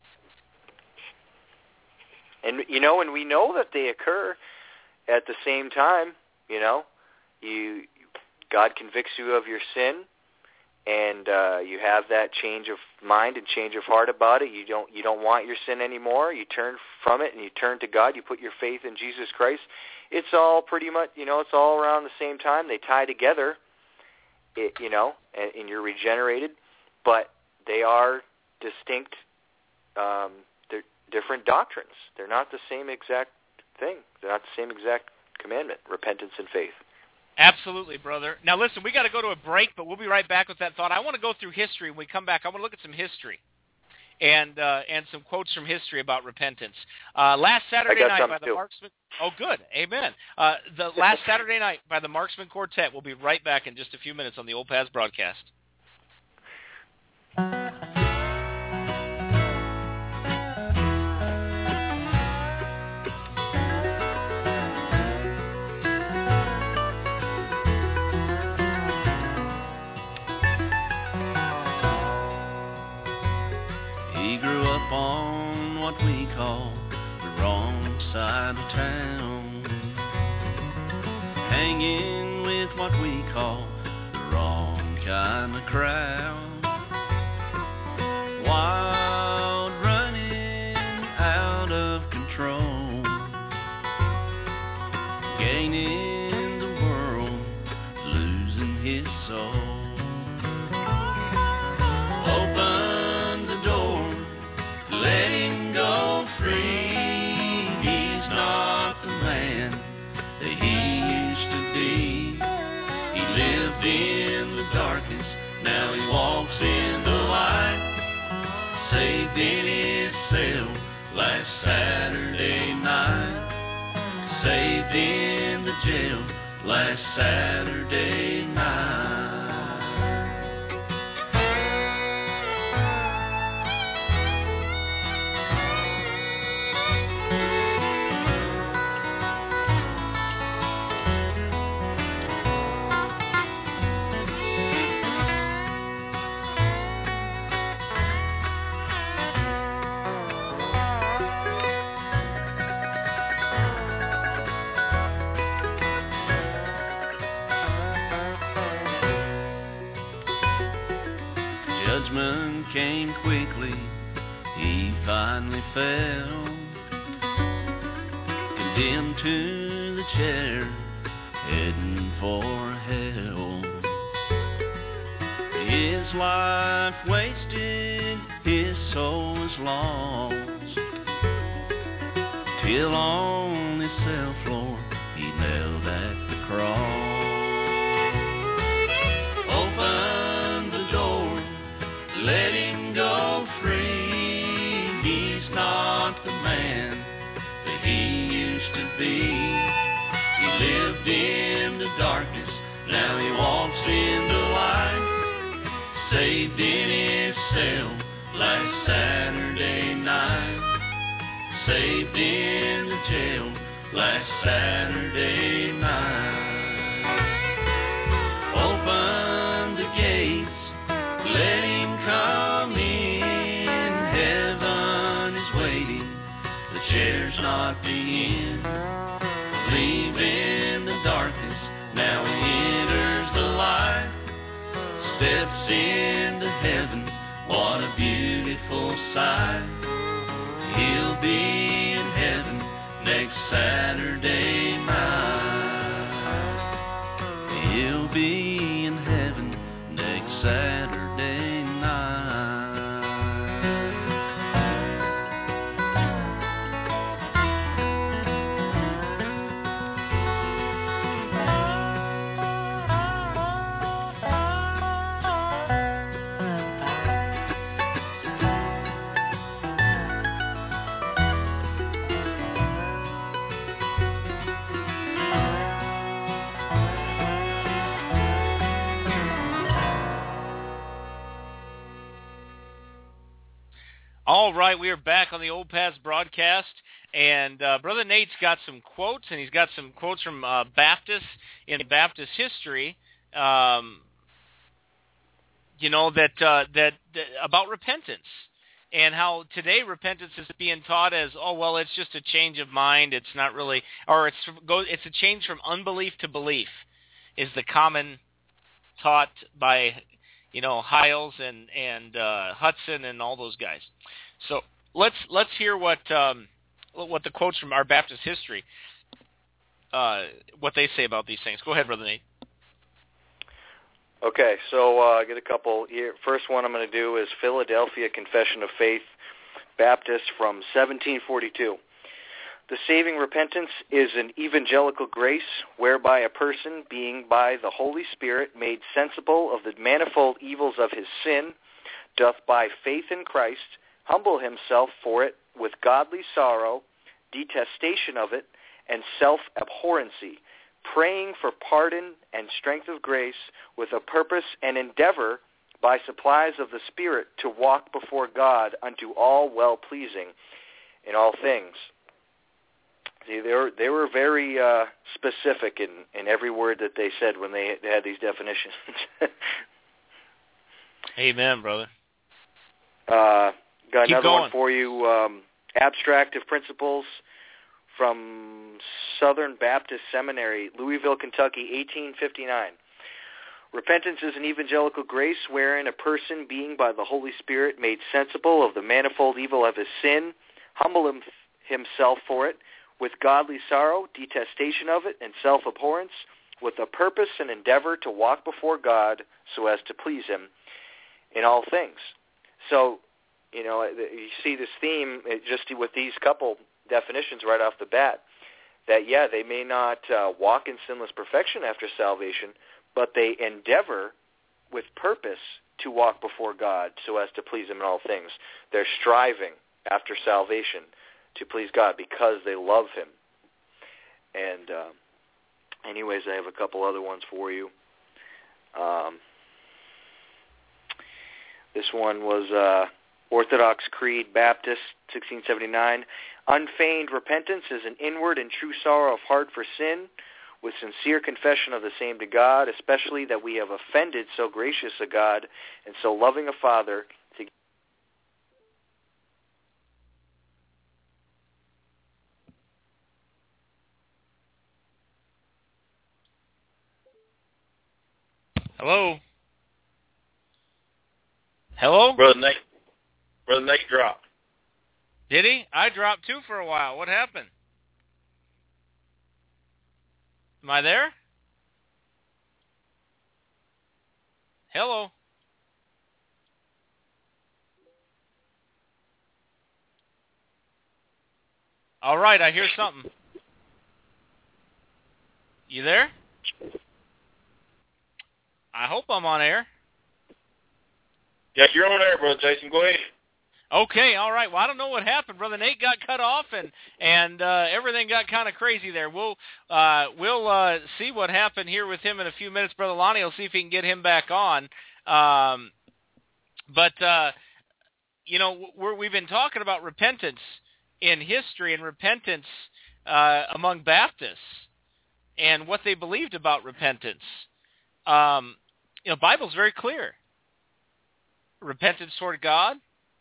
Speaker 4: And and we know that they occur at the same time. God convicts you of your sin, and you have that change of mind and change of heart about it. You don't want your sin anymore. You turn from it and you turn to God. You put your faith in Jesus Christ. It's all pretty much, it's all around the same time. They tie together, and you're regenerated, but they are distinct. They're different doctrines. They're not the same exact thing. They're not the same exact commandment, repentance and faith.
Speaker 5: Absolutely, brother. Now, listen, we got to go to a break, but we'll be right back with that thought. I want to go through history. When we come back, I want to look at some history and some quotes from history about repentance. Last Saturday night by the Marksman. Oh, good. Amen. The last Saturday night by the Marksman Quartet. We'll be right back in just a few minutes on the Old Paths broadcast.
Speaker 1: He grew up on what we call the wrong side of town, hanging with what we call the wrong kind of crowd, wild, running out of control, gaining the world, losing his soul. Open the door, let him go free. He's not the man that he used to be. He lived in the darkness, now he walks in the light. Saved in his cell last Saturday night. Saved in the jail last Saturday night. Judgment came quickly, he finally fell, condemned to the chair, heading for hell. His life wasted, his soul was lost, till on his cell floor he knelt at the cross. Open the door, let him go free. He's not the man that he used to be. He lived in the darkness, now he walks in the light. Saved in his cell last Saturday night. Saved in the jail last Saturday night. Open the gates, let him come in. Heaven is waiting, the chair's not the end. Leave in the darkness, now he enters the light. Steps into heaven, what a beautiful sight. He'll be in heaven next Saturday night. He'll be in heaven next Saturday night.
Speaker 5: All right, we are back on the Old Paths broadcast, and Brother Nate's got some quotes, and he's got some quotes from Baptists in Baptist history, that about repentance, and how today repentance is being taught as, oh, well, it's just a change of mind. It's not really, or it's a change from unbelief to belief, is the common taught by Hiles and Hudson and all those guys. So let's hear what the quotes from our Baptist history, what they say about these things. Go ahead, Brother Nate.
Speaker 4: Okay, so I get a couple here. First one I'm going to do is Philadelphia Confession of Faith, Baptist from 1742. The saving repentance is an evangelical grace whereby a person, being by the Holy Spirit made sensible of the manifold evils of his sin, doth by faith in Christ humble himself for it with godly sorrow, detestation of it, and self-abhorrency, praying for pardon and strength of grace with a purpose and endeavor by supplies of the Spirit to walk before God unto all well-pleasing in all things. See, they were very specific in every word that they said when they had these definitions.
Speaker 5: Amen, brother.
Speaker 4: Got
Speaker 5: Keep
Speaker 4: another
Speaker 5: going.
Speaker 4: one for you. Abstract of Principles from Southern Baptist Seminary, Louisville, Kentucky, 1859. Repentance is an evangelical grace wherein a person, being by the Holy Spirit made sensible of the manifold evil of his sin, humble himself for it, with godly sorrow, detestation of it, and self-abhorrence, with a purpose and endeavor to walk before God so as to please him in all things. So, you see this theme just with these couple definitions right off the bat, that, they may not walk in sinless perfection after salvation, but they endeavor with purpose to walk before God so as to please him in all things. They're striving after salvation to please God because they love him. And anyways, I have a couple other ones for you. This one was Orthodox Creed, Baptist, 1679. Unfeigned repentance is an inward and true sorrow of heart for sin, with sincere confession of the same to God, especially that we have offended so gracious a God and so loving a Father.
Speaker 5: Hello? Hello?
Speaker 6: Brother Nate dropped.
Speaker 5: Did he? I dropped too for a while. What happened? Am I there? Hello? All right, I hear something. You there? I hope I'm on air.
Speaker 6: Yeah, you're on air, Brother Jason. Go ahead.
Speaker 5: Okay, all right. Well, I don't know what happened. Brother Nate got cut off, and everything got kind of crazy there. We'll see what happened here with him in a few minutes. Brother Lonnie will see if he can get him back on. We've been talking about repentance in history and repentance among Baptists and what they believed about repentance. Bible's very clear. Repentance toward God,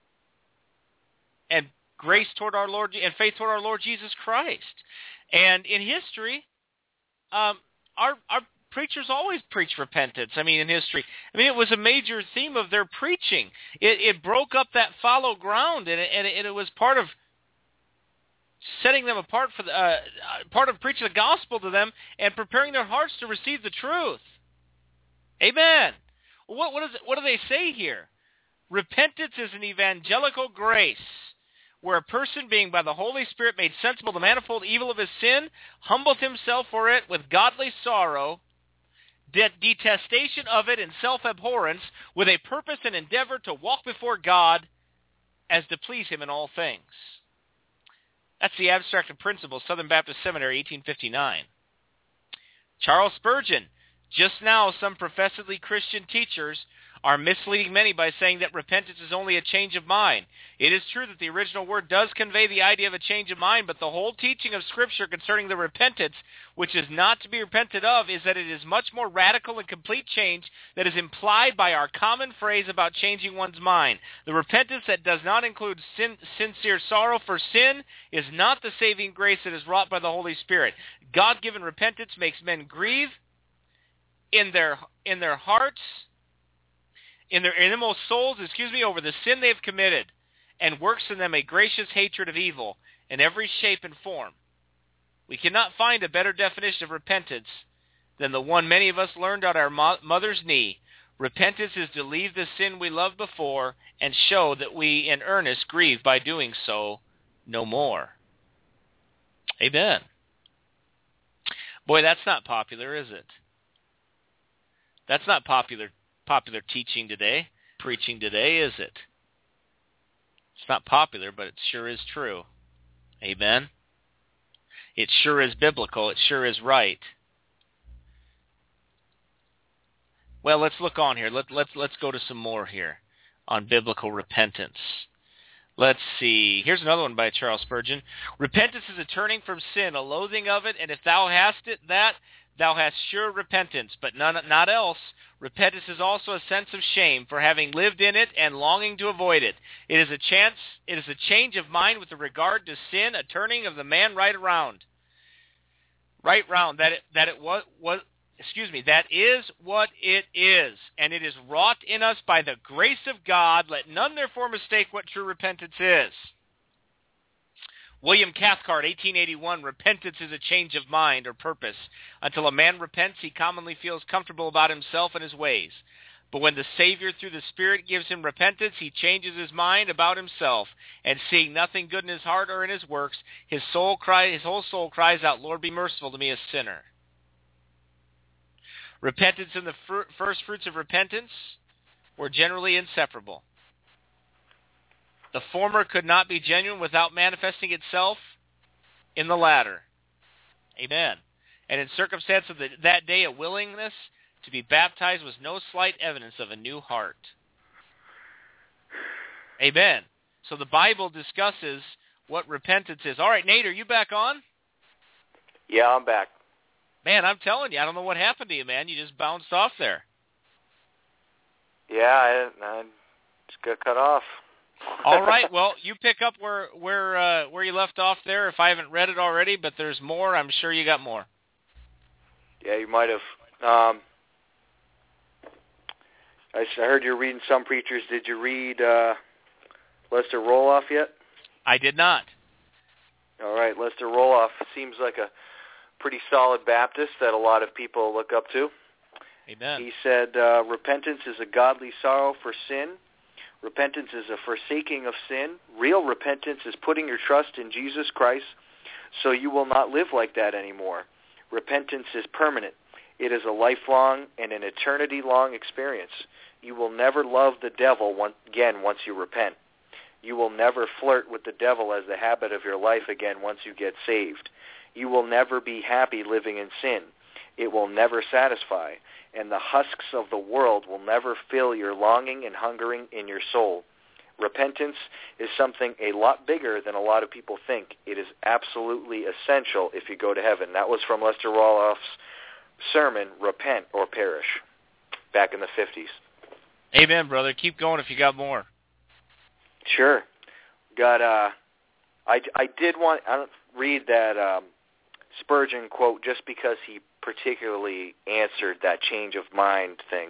Speaker 5: and grace toward our Lord, and faith toward our Lord Jesus Christ. And in history, our preachers always preached repentance. In history, it was a major theme of their preaching. It broke up that fallow ground, and it was part of setting them apart for part of preaching the gospel to them and preparing their hearts to receive the truth. Amen. What do they say here? Repentance is an evangelical grace where a person, being by the Holy Spirit made sensible of the manifold evil of his sin, humbled himself for it with godly sorrow, detestation of it, and self-abhorrence, with a purpose and endeavor to walk before God as to please him in all things. That's the Abstract of Principles, Southern Baptist Seminary, 1859. Charles Spurgeon. Just now, some professedly Christian teachers are misleading many by saying that repentance is only a change of mind. It is true that the original word does convey the idea of a change of mind, but the whole teaching of Scripture concerning the repentance, which is not to be repented of, is that it is much more radical and complete change that is implied by our common phrase about changing one's mind. The repentance that does not include sincere sorrow for sin is not the saving grace that is wrought by the Holy Spirit. God-given repentance makes men grieve in their hearts, in their innermost souls, over the sin they have committed, and works in them a gracious hatred of evil in every shape and form. We cannot find a better definition of repentance than the one many of us learned on our mother's knee. Repentance is to leave the sin we loved before and show that we in earnest grieve by doing so no more. Amen. Boy, that's not popular, is it? That's not popular teaching today, preaching today, is it? It's not popular, but it sure is true. Amen. It sure is biblical. It sure is right. Well, let's look on here. Let's go to some more here on biblical repentance. Let's see. Here's another one by Charles Spurgeon. Repentance is a turning from sin, a loathing of it, and if thou hast it, that thou hast sure repentance, but not else. Repentance is also a sense of shame for having lived in it and longing to avoid it. It is a change of mind with regard to sin, a turning of the man right round. That is what it is, and it is wrought in us by the grace of God. Let none therefore mistake what true repentance is. William Cathcart, 1881, repentance is a change of mind or purpose. Until a man repents, he commonly feels comfortable about himself and his ways. But when the Savior through the Spirit gives him repentance, he changes his mind about himself, and seeing nothing good in his heart or in his works, his whole soul cries out, Lord, be merciful to me, a sinner. Repentance and the first fruits of repentance were generally inseparable. The former could not be genuine without manifesting itself in the latter. Amen. And in circumstance of that day, a willingness to be baptized was no slight evidence of a new heart. Amen. So the Bible discusses what repentance is. All right, Nate, are you back on?
Speaker 4: Yeah, I'm back.
Speaker 5: Man, I'm telling you, I don't know what happened to you, man. You just bounced off there.
Speaker 4: Yeah, I just got cut off.
Speaker 5: All right, well, you pick up where you left off there. If I haven't read it already, but there's more, I'm sure you got more.
Speaker 4: Yeah, you might have. I heard you're reading some preachers. Did you read Lester Roloff yet?
Speaker 5: I did not.
Speaker 4: All right, Lester Roloff seems like a pretty solid Baptist that a lot of people look up to.
Speaker 5: Amen.
Speaker 4: He said, repentance is a godly sorrow for sin. Repentance is a forsaking of sin. Real repentance is putting your trust in Jesus Christ so you will not live like that anymore. Repentance is permanent. It is a lifelong and an eternity-long experience. You will never love the devil again once you repent. You will never flirt with the devil as the habit of your life again once you get saved. You will never be happy living in sin. It will never satisfy, and the husks of the world will never fill your longing and hungering in your soul. Repentance is something a lot bigger than a lot of people think. It is absolutely essential if you go to heaven. That was from Lester Roloff's sermon, Repent or Perish, back in the 50s.
Speaker 5: Amen, brother. Keep going if you got more.
Speaker 4: Sure. Got I did want to read that Spurgeon quote just because he particularly answered that change of mind thing.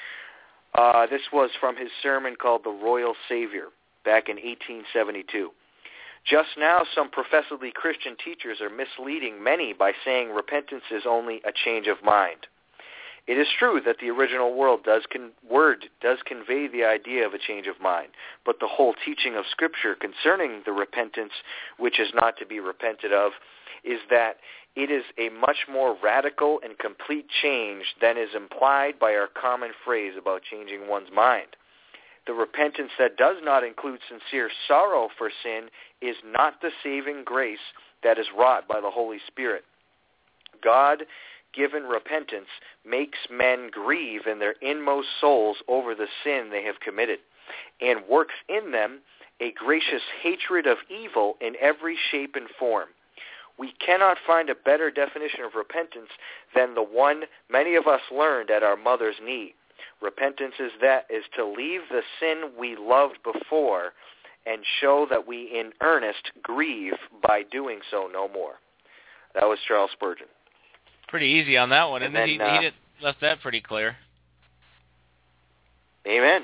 Speaker 4: This was from his sermon called The Royal Savior back in 1872. Just now, some professedly Christian teachers are misleading many by saying repentance is only a change of mind. It is true that the original word does convey the idea of a change of mind, but the whole teaching of Scripture concerning the repentance which is not to be repented of is that it is a much more radical and complete change than is implied by our common phrase about changing one's mind. The repentance that does not include sincere sorrow for sin is not the saving grace that is wrought by the Holy Spirit. God-given repentance makes men grieve in their inmost souls over the sin they have committed, and works in them a gracious hatred of evil in every shape and form. We cannot find a better definition of repentance than the one many of us learned at our mother's knee. Repentance is to leave the sin we loved before and show that we in earnest grieve by doing so no more. That was Charles Spurgeon.
Speaker 5: Pretty easy on that one, and
Speaker 4: then,
Speaker 5: he left that pretty clear.
Speaker 4: Amen.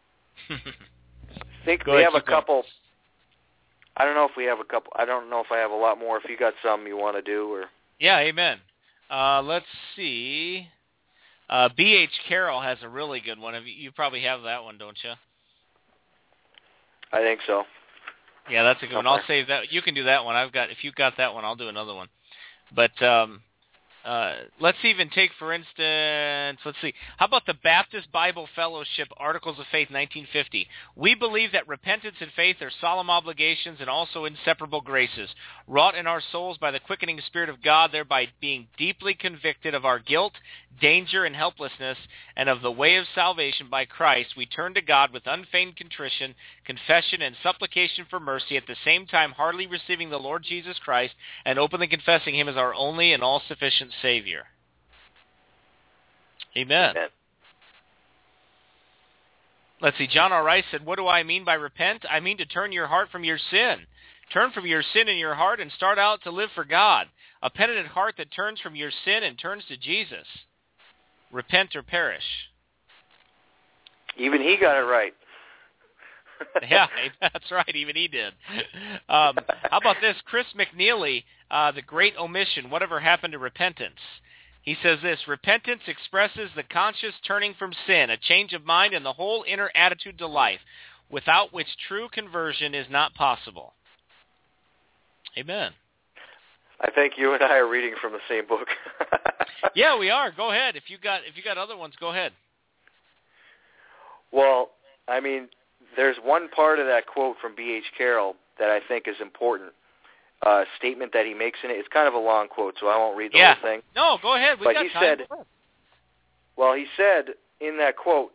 Speaker 4: I think we have a couple. I don't know if we have a couple. I don't know if I have a lot more. If you got some you want to do, or
Speaker 5: yeah, amen. Let's see. B.H. Carroll has a really good one. You probably have that one, don't you?
Speaker 4: I think so.
Speaker 5: Yeah, that's a good one. I'll save that. You can do that one. If you've got that one, I'll do another one. But let's even take, for instance, let's see. How about the Baptist Bible Fellowship Articles of Faith, 1950? We believe that repentance and faith are solemn obligations and also inseparable graces, wrought in our souls by the quickening Spirit of God, thereby being deeply convicted of our guilt, danger, and helplessness, and of the way of salvation by Christ. We turn to God with unfeigned contrition, confession, and supplication for mercy, at the same time heartily receiving the Lord Jesus Christ and openly confessing him as our only and all-sufficient Savior. Amen.
Speaker 4: Amen.
Speaker 5: Let's see. John R. Rice said, what do I mean by repent? I mean to turn your heart from your sin. Turn from your sin in your heart and start out to live for God. A penitent heart that turns from your sin and turns to Jesus. Repent or perish.
Speaker 4: Even he got it right.
Speaker 5: Yeah, that's right. Even he did. How about this? Chris McNeely, The Great Omission, Whatever Happened to Repentance? He says this: repentance expresses the conscious turning from sin, a change of mind, and the whole inner attitude to life, without which true conversion is not possible. Amen.
Speaker 4: I think you and I are reading from the same book.
Speaker 5: Yeah, we are. Go ahead. If you got other ones, go ahead.
Speaker 4: Well, I mean, there's one part of that quote from B.H. Carroll that I think is important. Statement that he makes in it. It's kind of a long quote, so I won't read the whole thing.
Speaker 5: No, go ahead.
Speaker 4: But he said, he said in that quote,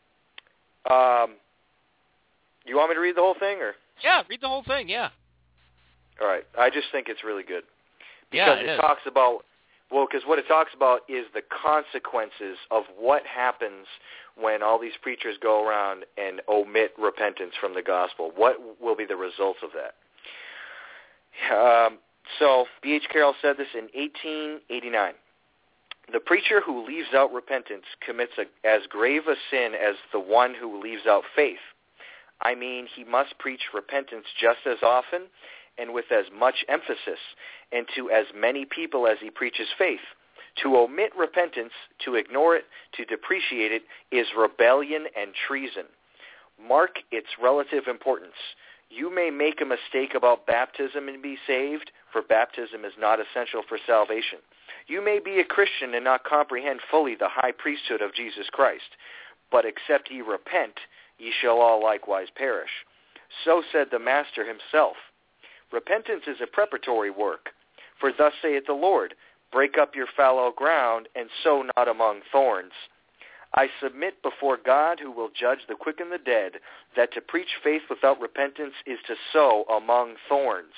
Speaker 4: you want me to read the whole thing? Or?
Speaker 5: Yeah, read the whole thing, yeah.
Speaker 4: All right. I just think it's really good.
Speaker 5: Because
Speaker 4: it talks about, because what it talks about is the consequences of what happens when all these preachers go around and omit repentance from the gospel. What will be the results of that? So B.H. Carroll said this in 1889. The preacher who leaves out repentance commits as grave a sin as the one who leaves out faith. I mean, he must preach repentance just as often and with as much emphasis, and to as many people as he preaches faith. To omit repentance, to ignore it, to depreciate it, is rebellion and treason. Mark its relative importance. You may make a mistake about baptism and be saved, for baptism is not essential for salvation. You may be a Christian and not comprehend fully the high priesthood of Jesus Christ, but except ye repent, ye shall all likewise perish. So said the Master himself. Repentance is a preparatory work, for thus saith the Lord, break up your fallow ground, and sow not among thorns. I submit before God, who will judge the quick and the dead, that to preach faith without repentance is to sow among thorns.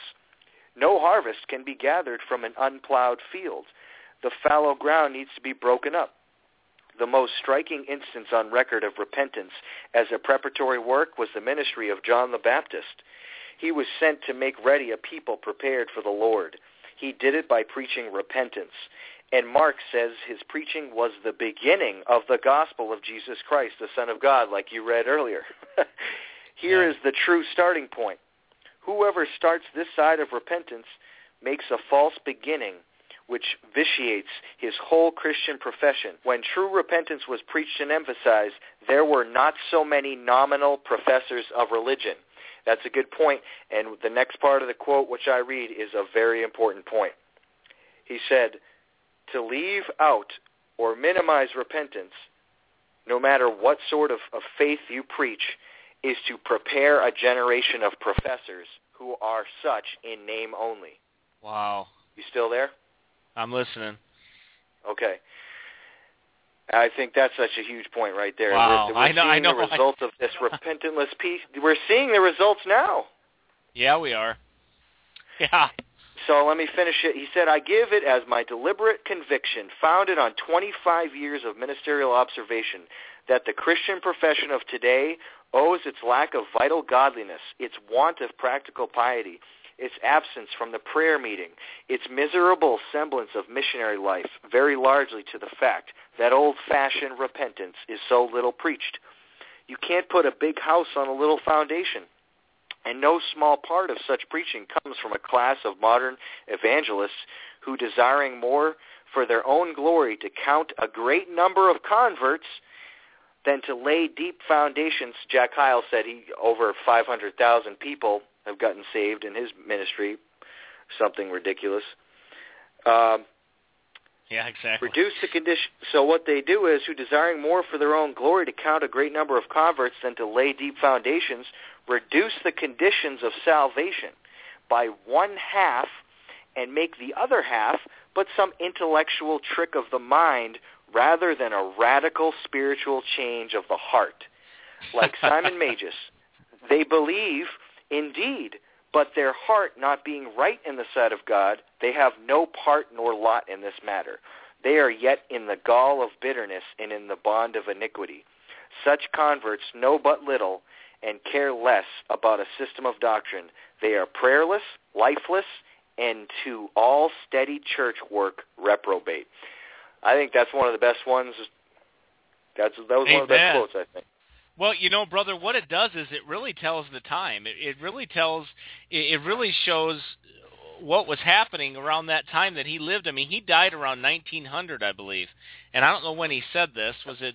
Speaker 4: No harvest can be gathered from an unplowed field. The fallow ground needs to be broken up. The most striking instance on record of repentance as a preparatory work was the ministry of John the Baptist. He was sent to make ready a people prepared for the Lord. He did it by preaching repentance. And Mark says his preaching was the beginning of the gospel of Jesus Christ, the Son of God, like you read earlier. Here is the true starting point. Whoever starts this side of repentance makes a false beginning, which vitiates his whole Christian profession. When true repentance was preached and emphasized, there were not so many nominal professors of religion. That's a good point, and the next part of the quote, which I read, is a very important point. He said, to leave out or minimize repentance, no matter what sort of faith you preach, is to prepare a generation of professors who are such in name only.
Speaker 5: Wow.
Speaker 4: You still there?
Speaker 5: I'm listening.
Speaker 4: Okay. I think that's such a huge point right there.
Speaker 5: Wow.
Speaker 4: We're seeing the results of this repentantless peace. We're seeing the results now.
Speaker 5: Yeah, we are. Yeah.
Speaker 4: So let me finish it. He said, I give it as my deliberate conviction, founded on 25 years of ministerial observation, that the Christian profession of today owes its lack of vital godliness, its want of practical piety, its absence from the prayer meeting, its miserable semblance of missionary life, very largely to the fact that old-fashioned repentance is so little preached. You can't put a big house on a little foundation. And no small part of such preaching comes from a class of modern evangelists who, desiring more for their own glory to count a great number of converts than to lay deep foundations. Jack Hyles said over 500,000 people have gotten saved in his ministry, something ridiculous.
Speaker 5: Yeah, exactly.
Speaker 4: Reduce the condition. So what they do is, who desiring more for their own glory to count a great number of converts than to lay deep foundations, reduce the conditions of salvation by 1/2 and make the other half but some intellectual trick of the mind rather than a radical spiritual change of the heart. Like Simon Magus, they believe indeed, but their heart not being right in the sight of God, they have no part nor lot in this matter. They are yet in the gall of bitterness and in the bond of iniquity. Such converts know but little and care less about a system of doctrine. They are prayerless, lifeless, and to all steady church work reprobate. I think that's one of the best ones. That was one of the best quotes, I think.
Speaker 5: Well, brother, what it does is it really tells the time. It really shows what was happening around that time that he lived. I mean, he died around 1900, I believe. And I don't know when he said this. Was it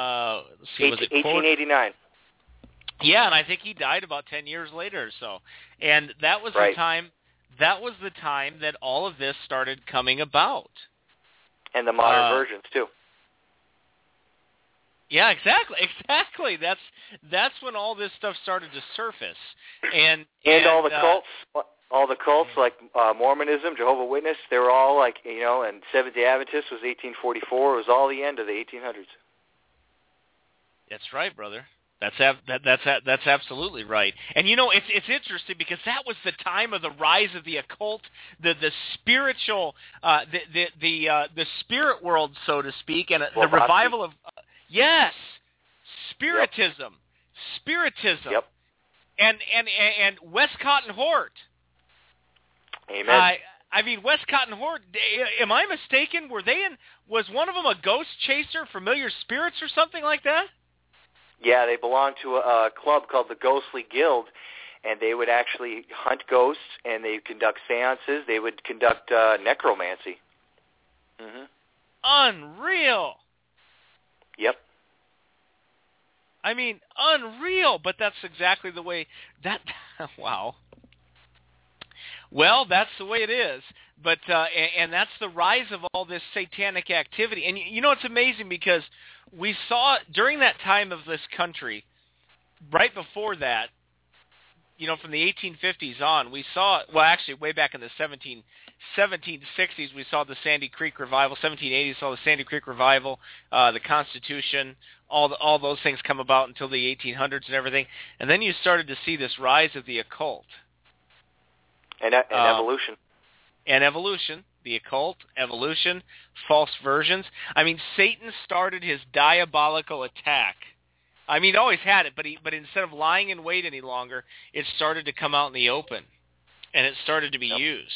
Speaker 4: 1889?
Speaker 5: Yeah, and I think he died about 10 years later or so. And that was
Speaker 4: right.
Speaker 5: the time. That was the time that all of this started coming about.
Speaker 4: And the modern versions too.
Speaker 5: Yeah, exactly. That's when all this stuff started to surface, and
Speaker 4: all the cults like Mormonism, Jehovah's Witness, they were all like, and Seventh-day Adventist was 1844. It was all the end of the 1800s.
Speaker 5: That's right, brother. That's absolutely right. And it's interesting because that was the time of the rise of the occult, the spiritual, the spirit world, so to speak, and the revival of. Yes, Spiritism.
Speaker 4: Yep.
Speaker 5: And Westcott and Hort.
Speaker 4: Amen.
Speaker 5: I mean, Westcott and Hort. Am I mistaken? Was one of them a ghost chaser, familiar spirits, or something like that?
Speaker 4: Yeah, they belonged to a club called the Ghostly Guild, and they would actually hunt ghosts, and they conduct seances. They would conduct necromancy. Mm-hmm.
Speaker 5: Unreal.
Speaker 4: Yep.
Speaker 5: I mean, unreal, but that's exactly the way that. Wow. Well, that's the way it is, but and that's the rise of all this satanic activity. And it's amazing because we saw during that time of this country, right before that, from the 1850s on, we saw, well, actually, way back in the 1760s, we saw the Sandy Creek Revival. 1780s, saw the Sandy Creek Revival, the Constitution, all those things come about until the 1800s and everything. And then you started to see this rise of the occult.
Speaker 4: And evolution.
Speaker 5: And evolution, the occult, evolution, false versions. I mean, Satan started his diabolical attack. I mean, he always had it, but instead of lying in wait any longer, it started to come out in the open, and it started to be used.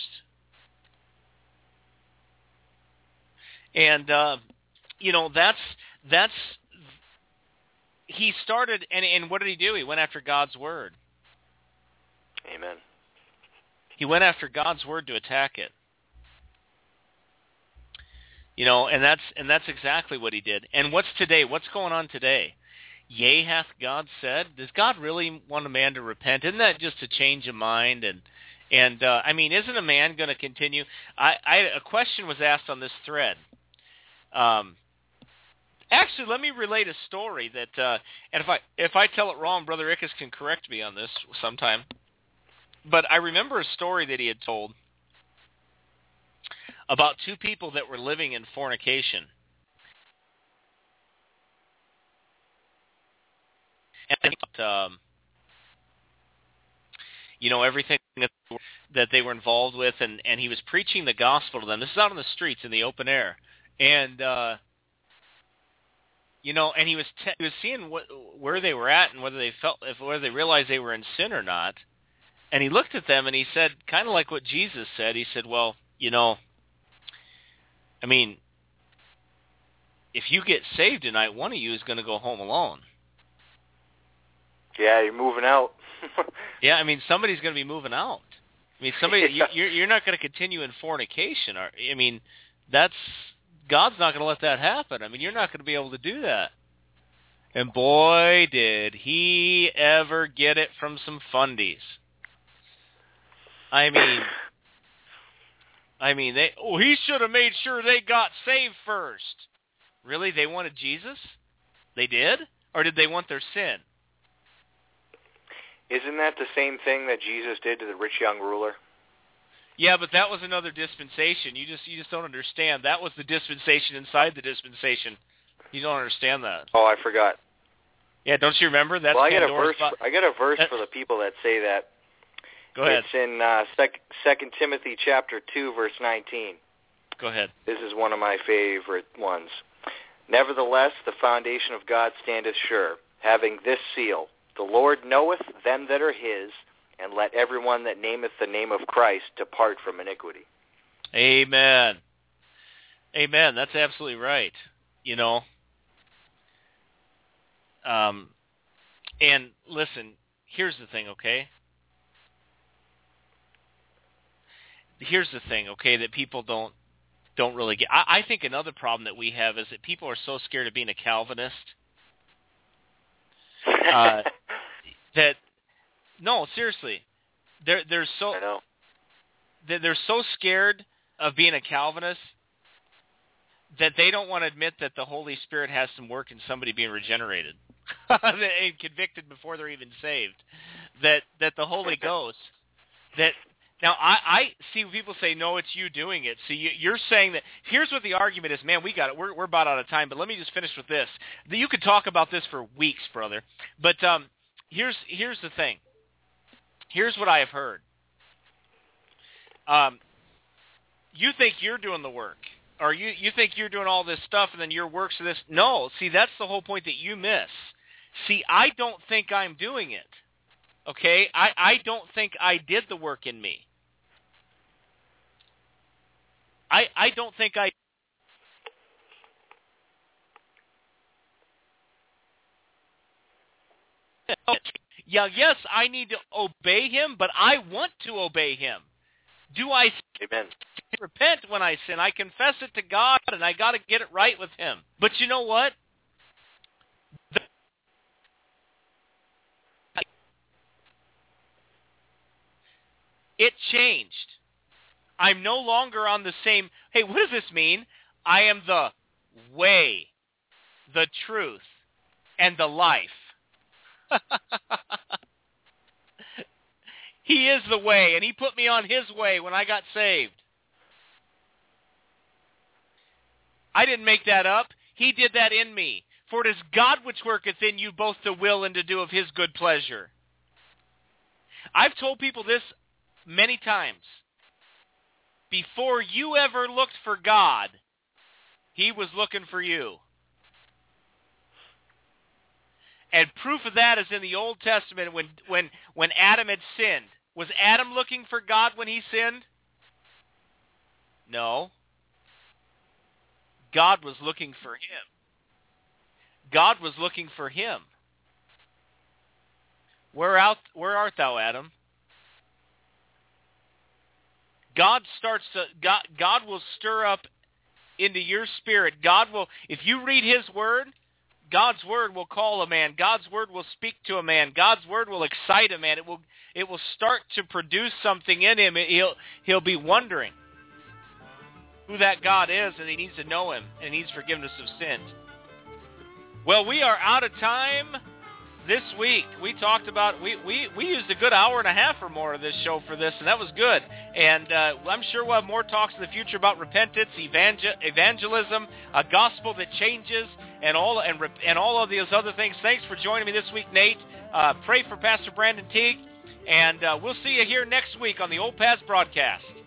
Speaker 5: And that's he started, and what did he do? He went after God's word.
Speaker 4: Amen.
Speaker 5: He went after God's word to attack it. And that's exactly what he did. And what's today? What's going on today? Yea, hath God said? Does God really want a man to repent? Isn't that just a change of mind? And I mean, isn't a man going to continue? A question was asked on this thread. Actually, let me relate a story that, and if I tell it wrong, Brother Ickes can correct me on this sometime. But I remember a story that he had told about two people that were living in fornication. And everything that they were involved with, and he was preaching the gospel to them. This is out on the streets in the open air, and and he was seeing where they were at and whether they realized they were in sin or not. And he looked at them and he said, kind of like what Jesus said. He said, "Well, I mean, if you get saved tonight, one of you is going to go home alone."
Speaker 4: Yeah, you're moving out.
Speaker 5: Yeah, I mean, somebody's going to be moving out. I mean, you're not going to continue in fornication. I mean, God's not going to let that happen. I mean, you're not going to be able to do that. And boy, did he ever get it from some fundies. I mean, he should have made sure they got saved first. Really? They wanted Jesus? They did? Or did they want their sin?
Speaker 4: Isn't that the same thing that Jesus did to the rich young ruler?
Speaker 5: Yeah, but that was another dispensation. You just don't understand. That was the dispensation inside the dispensation. You don't understand that.
Speaker 4: Oh, I forgot.
Speaker 5: Yeah, don't you remember? That's
Speaker 4: well, I
Speaker 5: Pandora's
Speaker 4: got a verse for the people that say that.
Speaker 5: Go ahead.
Speaker 4: It's in 2 Timothy chapter 2, verse 19.
Speaker 5: Go ahead.
Speaker 4: This is one of my favorite ones. Nevertheless, the foundation of God standeth sure, having this seal, the Lord knoweth them that are his, and let everyone that nameth the name of Christ depart from iniquity.
Speaker 5: Amen. Amen. That's absolutely right. You know. And listen, here's the thing, okay? Here's the thing, okay, that people don't really get. I think another problem that we have is that people are so scared of being a Calvinist that no, seriously, they're so
Speaker 4: I know.
Speaker 5: They're so scared of being a Calvinist that they don't want to admit that the Holy Spirit has some work in somebody being regenerated and convicted before they're even saved. That the Holy Ghost that. Now, I see people say, no, it's you doing it. See, you're saying that, here's what the argument is. Man, we got it. We're about out of time, but let me just finish with this. You could talk about this for weeks, brother. But here's the thing. Here's what I have heard. You think you're doing the work, or you think you're doing all this stuff, and then your work's this. No, see, that's the whole point that you miss. See, I don't think I'm doing it. Okay? I don't think I did the work in me. I don't think I... Yeah, yes, I need to obey him, but I want to obey him. Do I
Speaker 4: Amen.
Speaker 5: repent when I sin? I confess it to God, and I got to get it right with him. But you know what? It changed. I'm no longer on the same... Hey, what does this mean? I am the way, the truth, and the life. He is the way, and he put me on his way when I got saved. I didn't make that up. He did that in me. For it is God which worketh in you both to will and to do of his good pleasure. I've told people this many times. Before you ever looked for God, he was looking for you. And proof of that is in the Old Testament when Adam had sinned. Was Adam looking for God when he sinned? No. God was looking for him. God was looking for him. Where art thou, Adam? God will stir up into your spirit. God will, if you read his word, God's word will call a man. God's word will speak to a man. God's word will excite a man. It will start to produce something in him. He'll be wondering who that God is, and he needs to know him, and he needs forgiveness of sins. Well, we are out of time this week. We talked about, we used a good hour and a half or more of this show for this, and that was good. And I'm sure we'll have more talks in the future about repentance, evangelism, a gospel that changes, and all of these other things. Thanks for joining me this week, Nate. Pray for Pastor Brandon Teague, and we'll see you here next week on the Old Paths broadcast.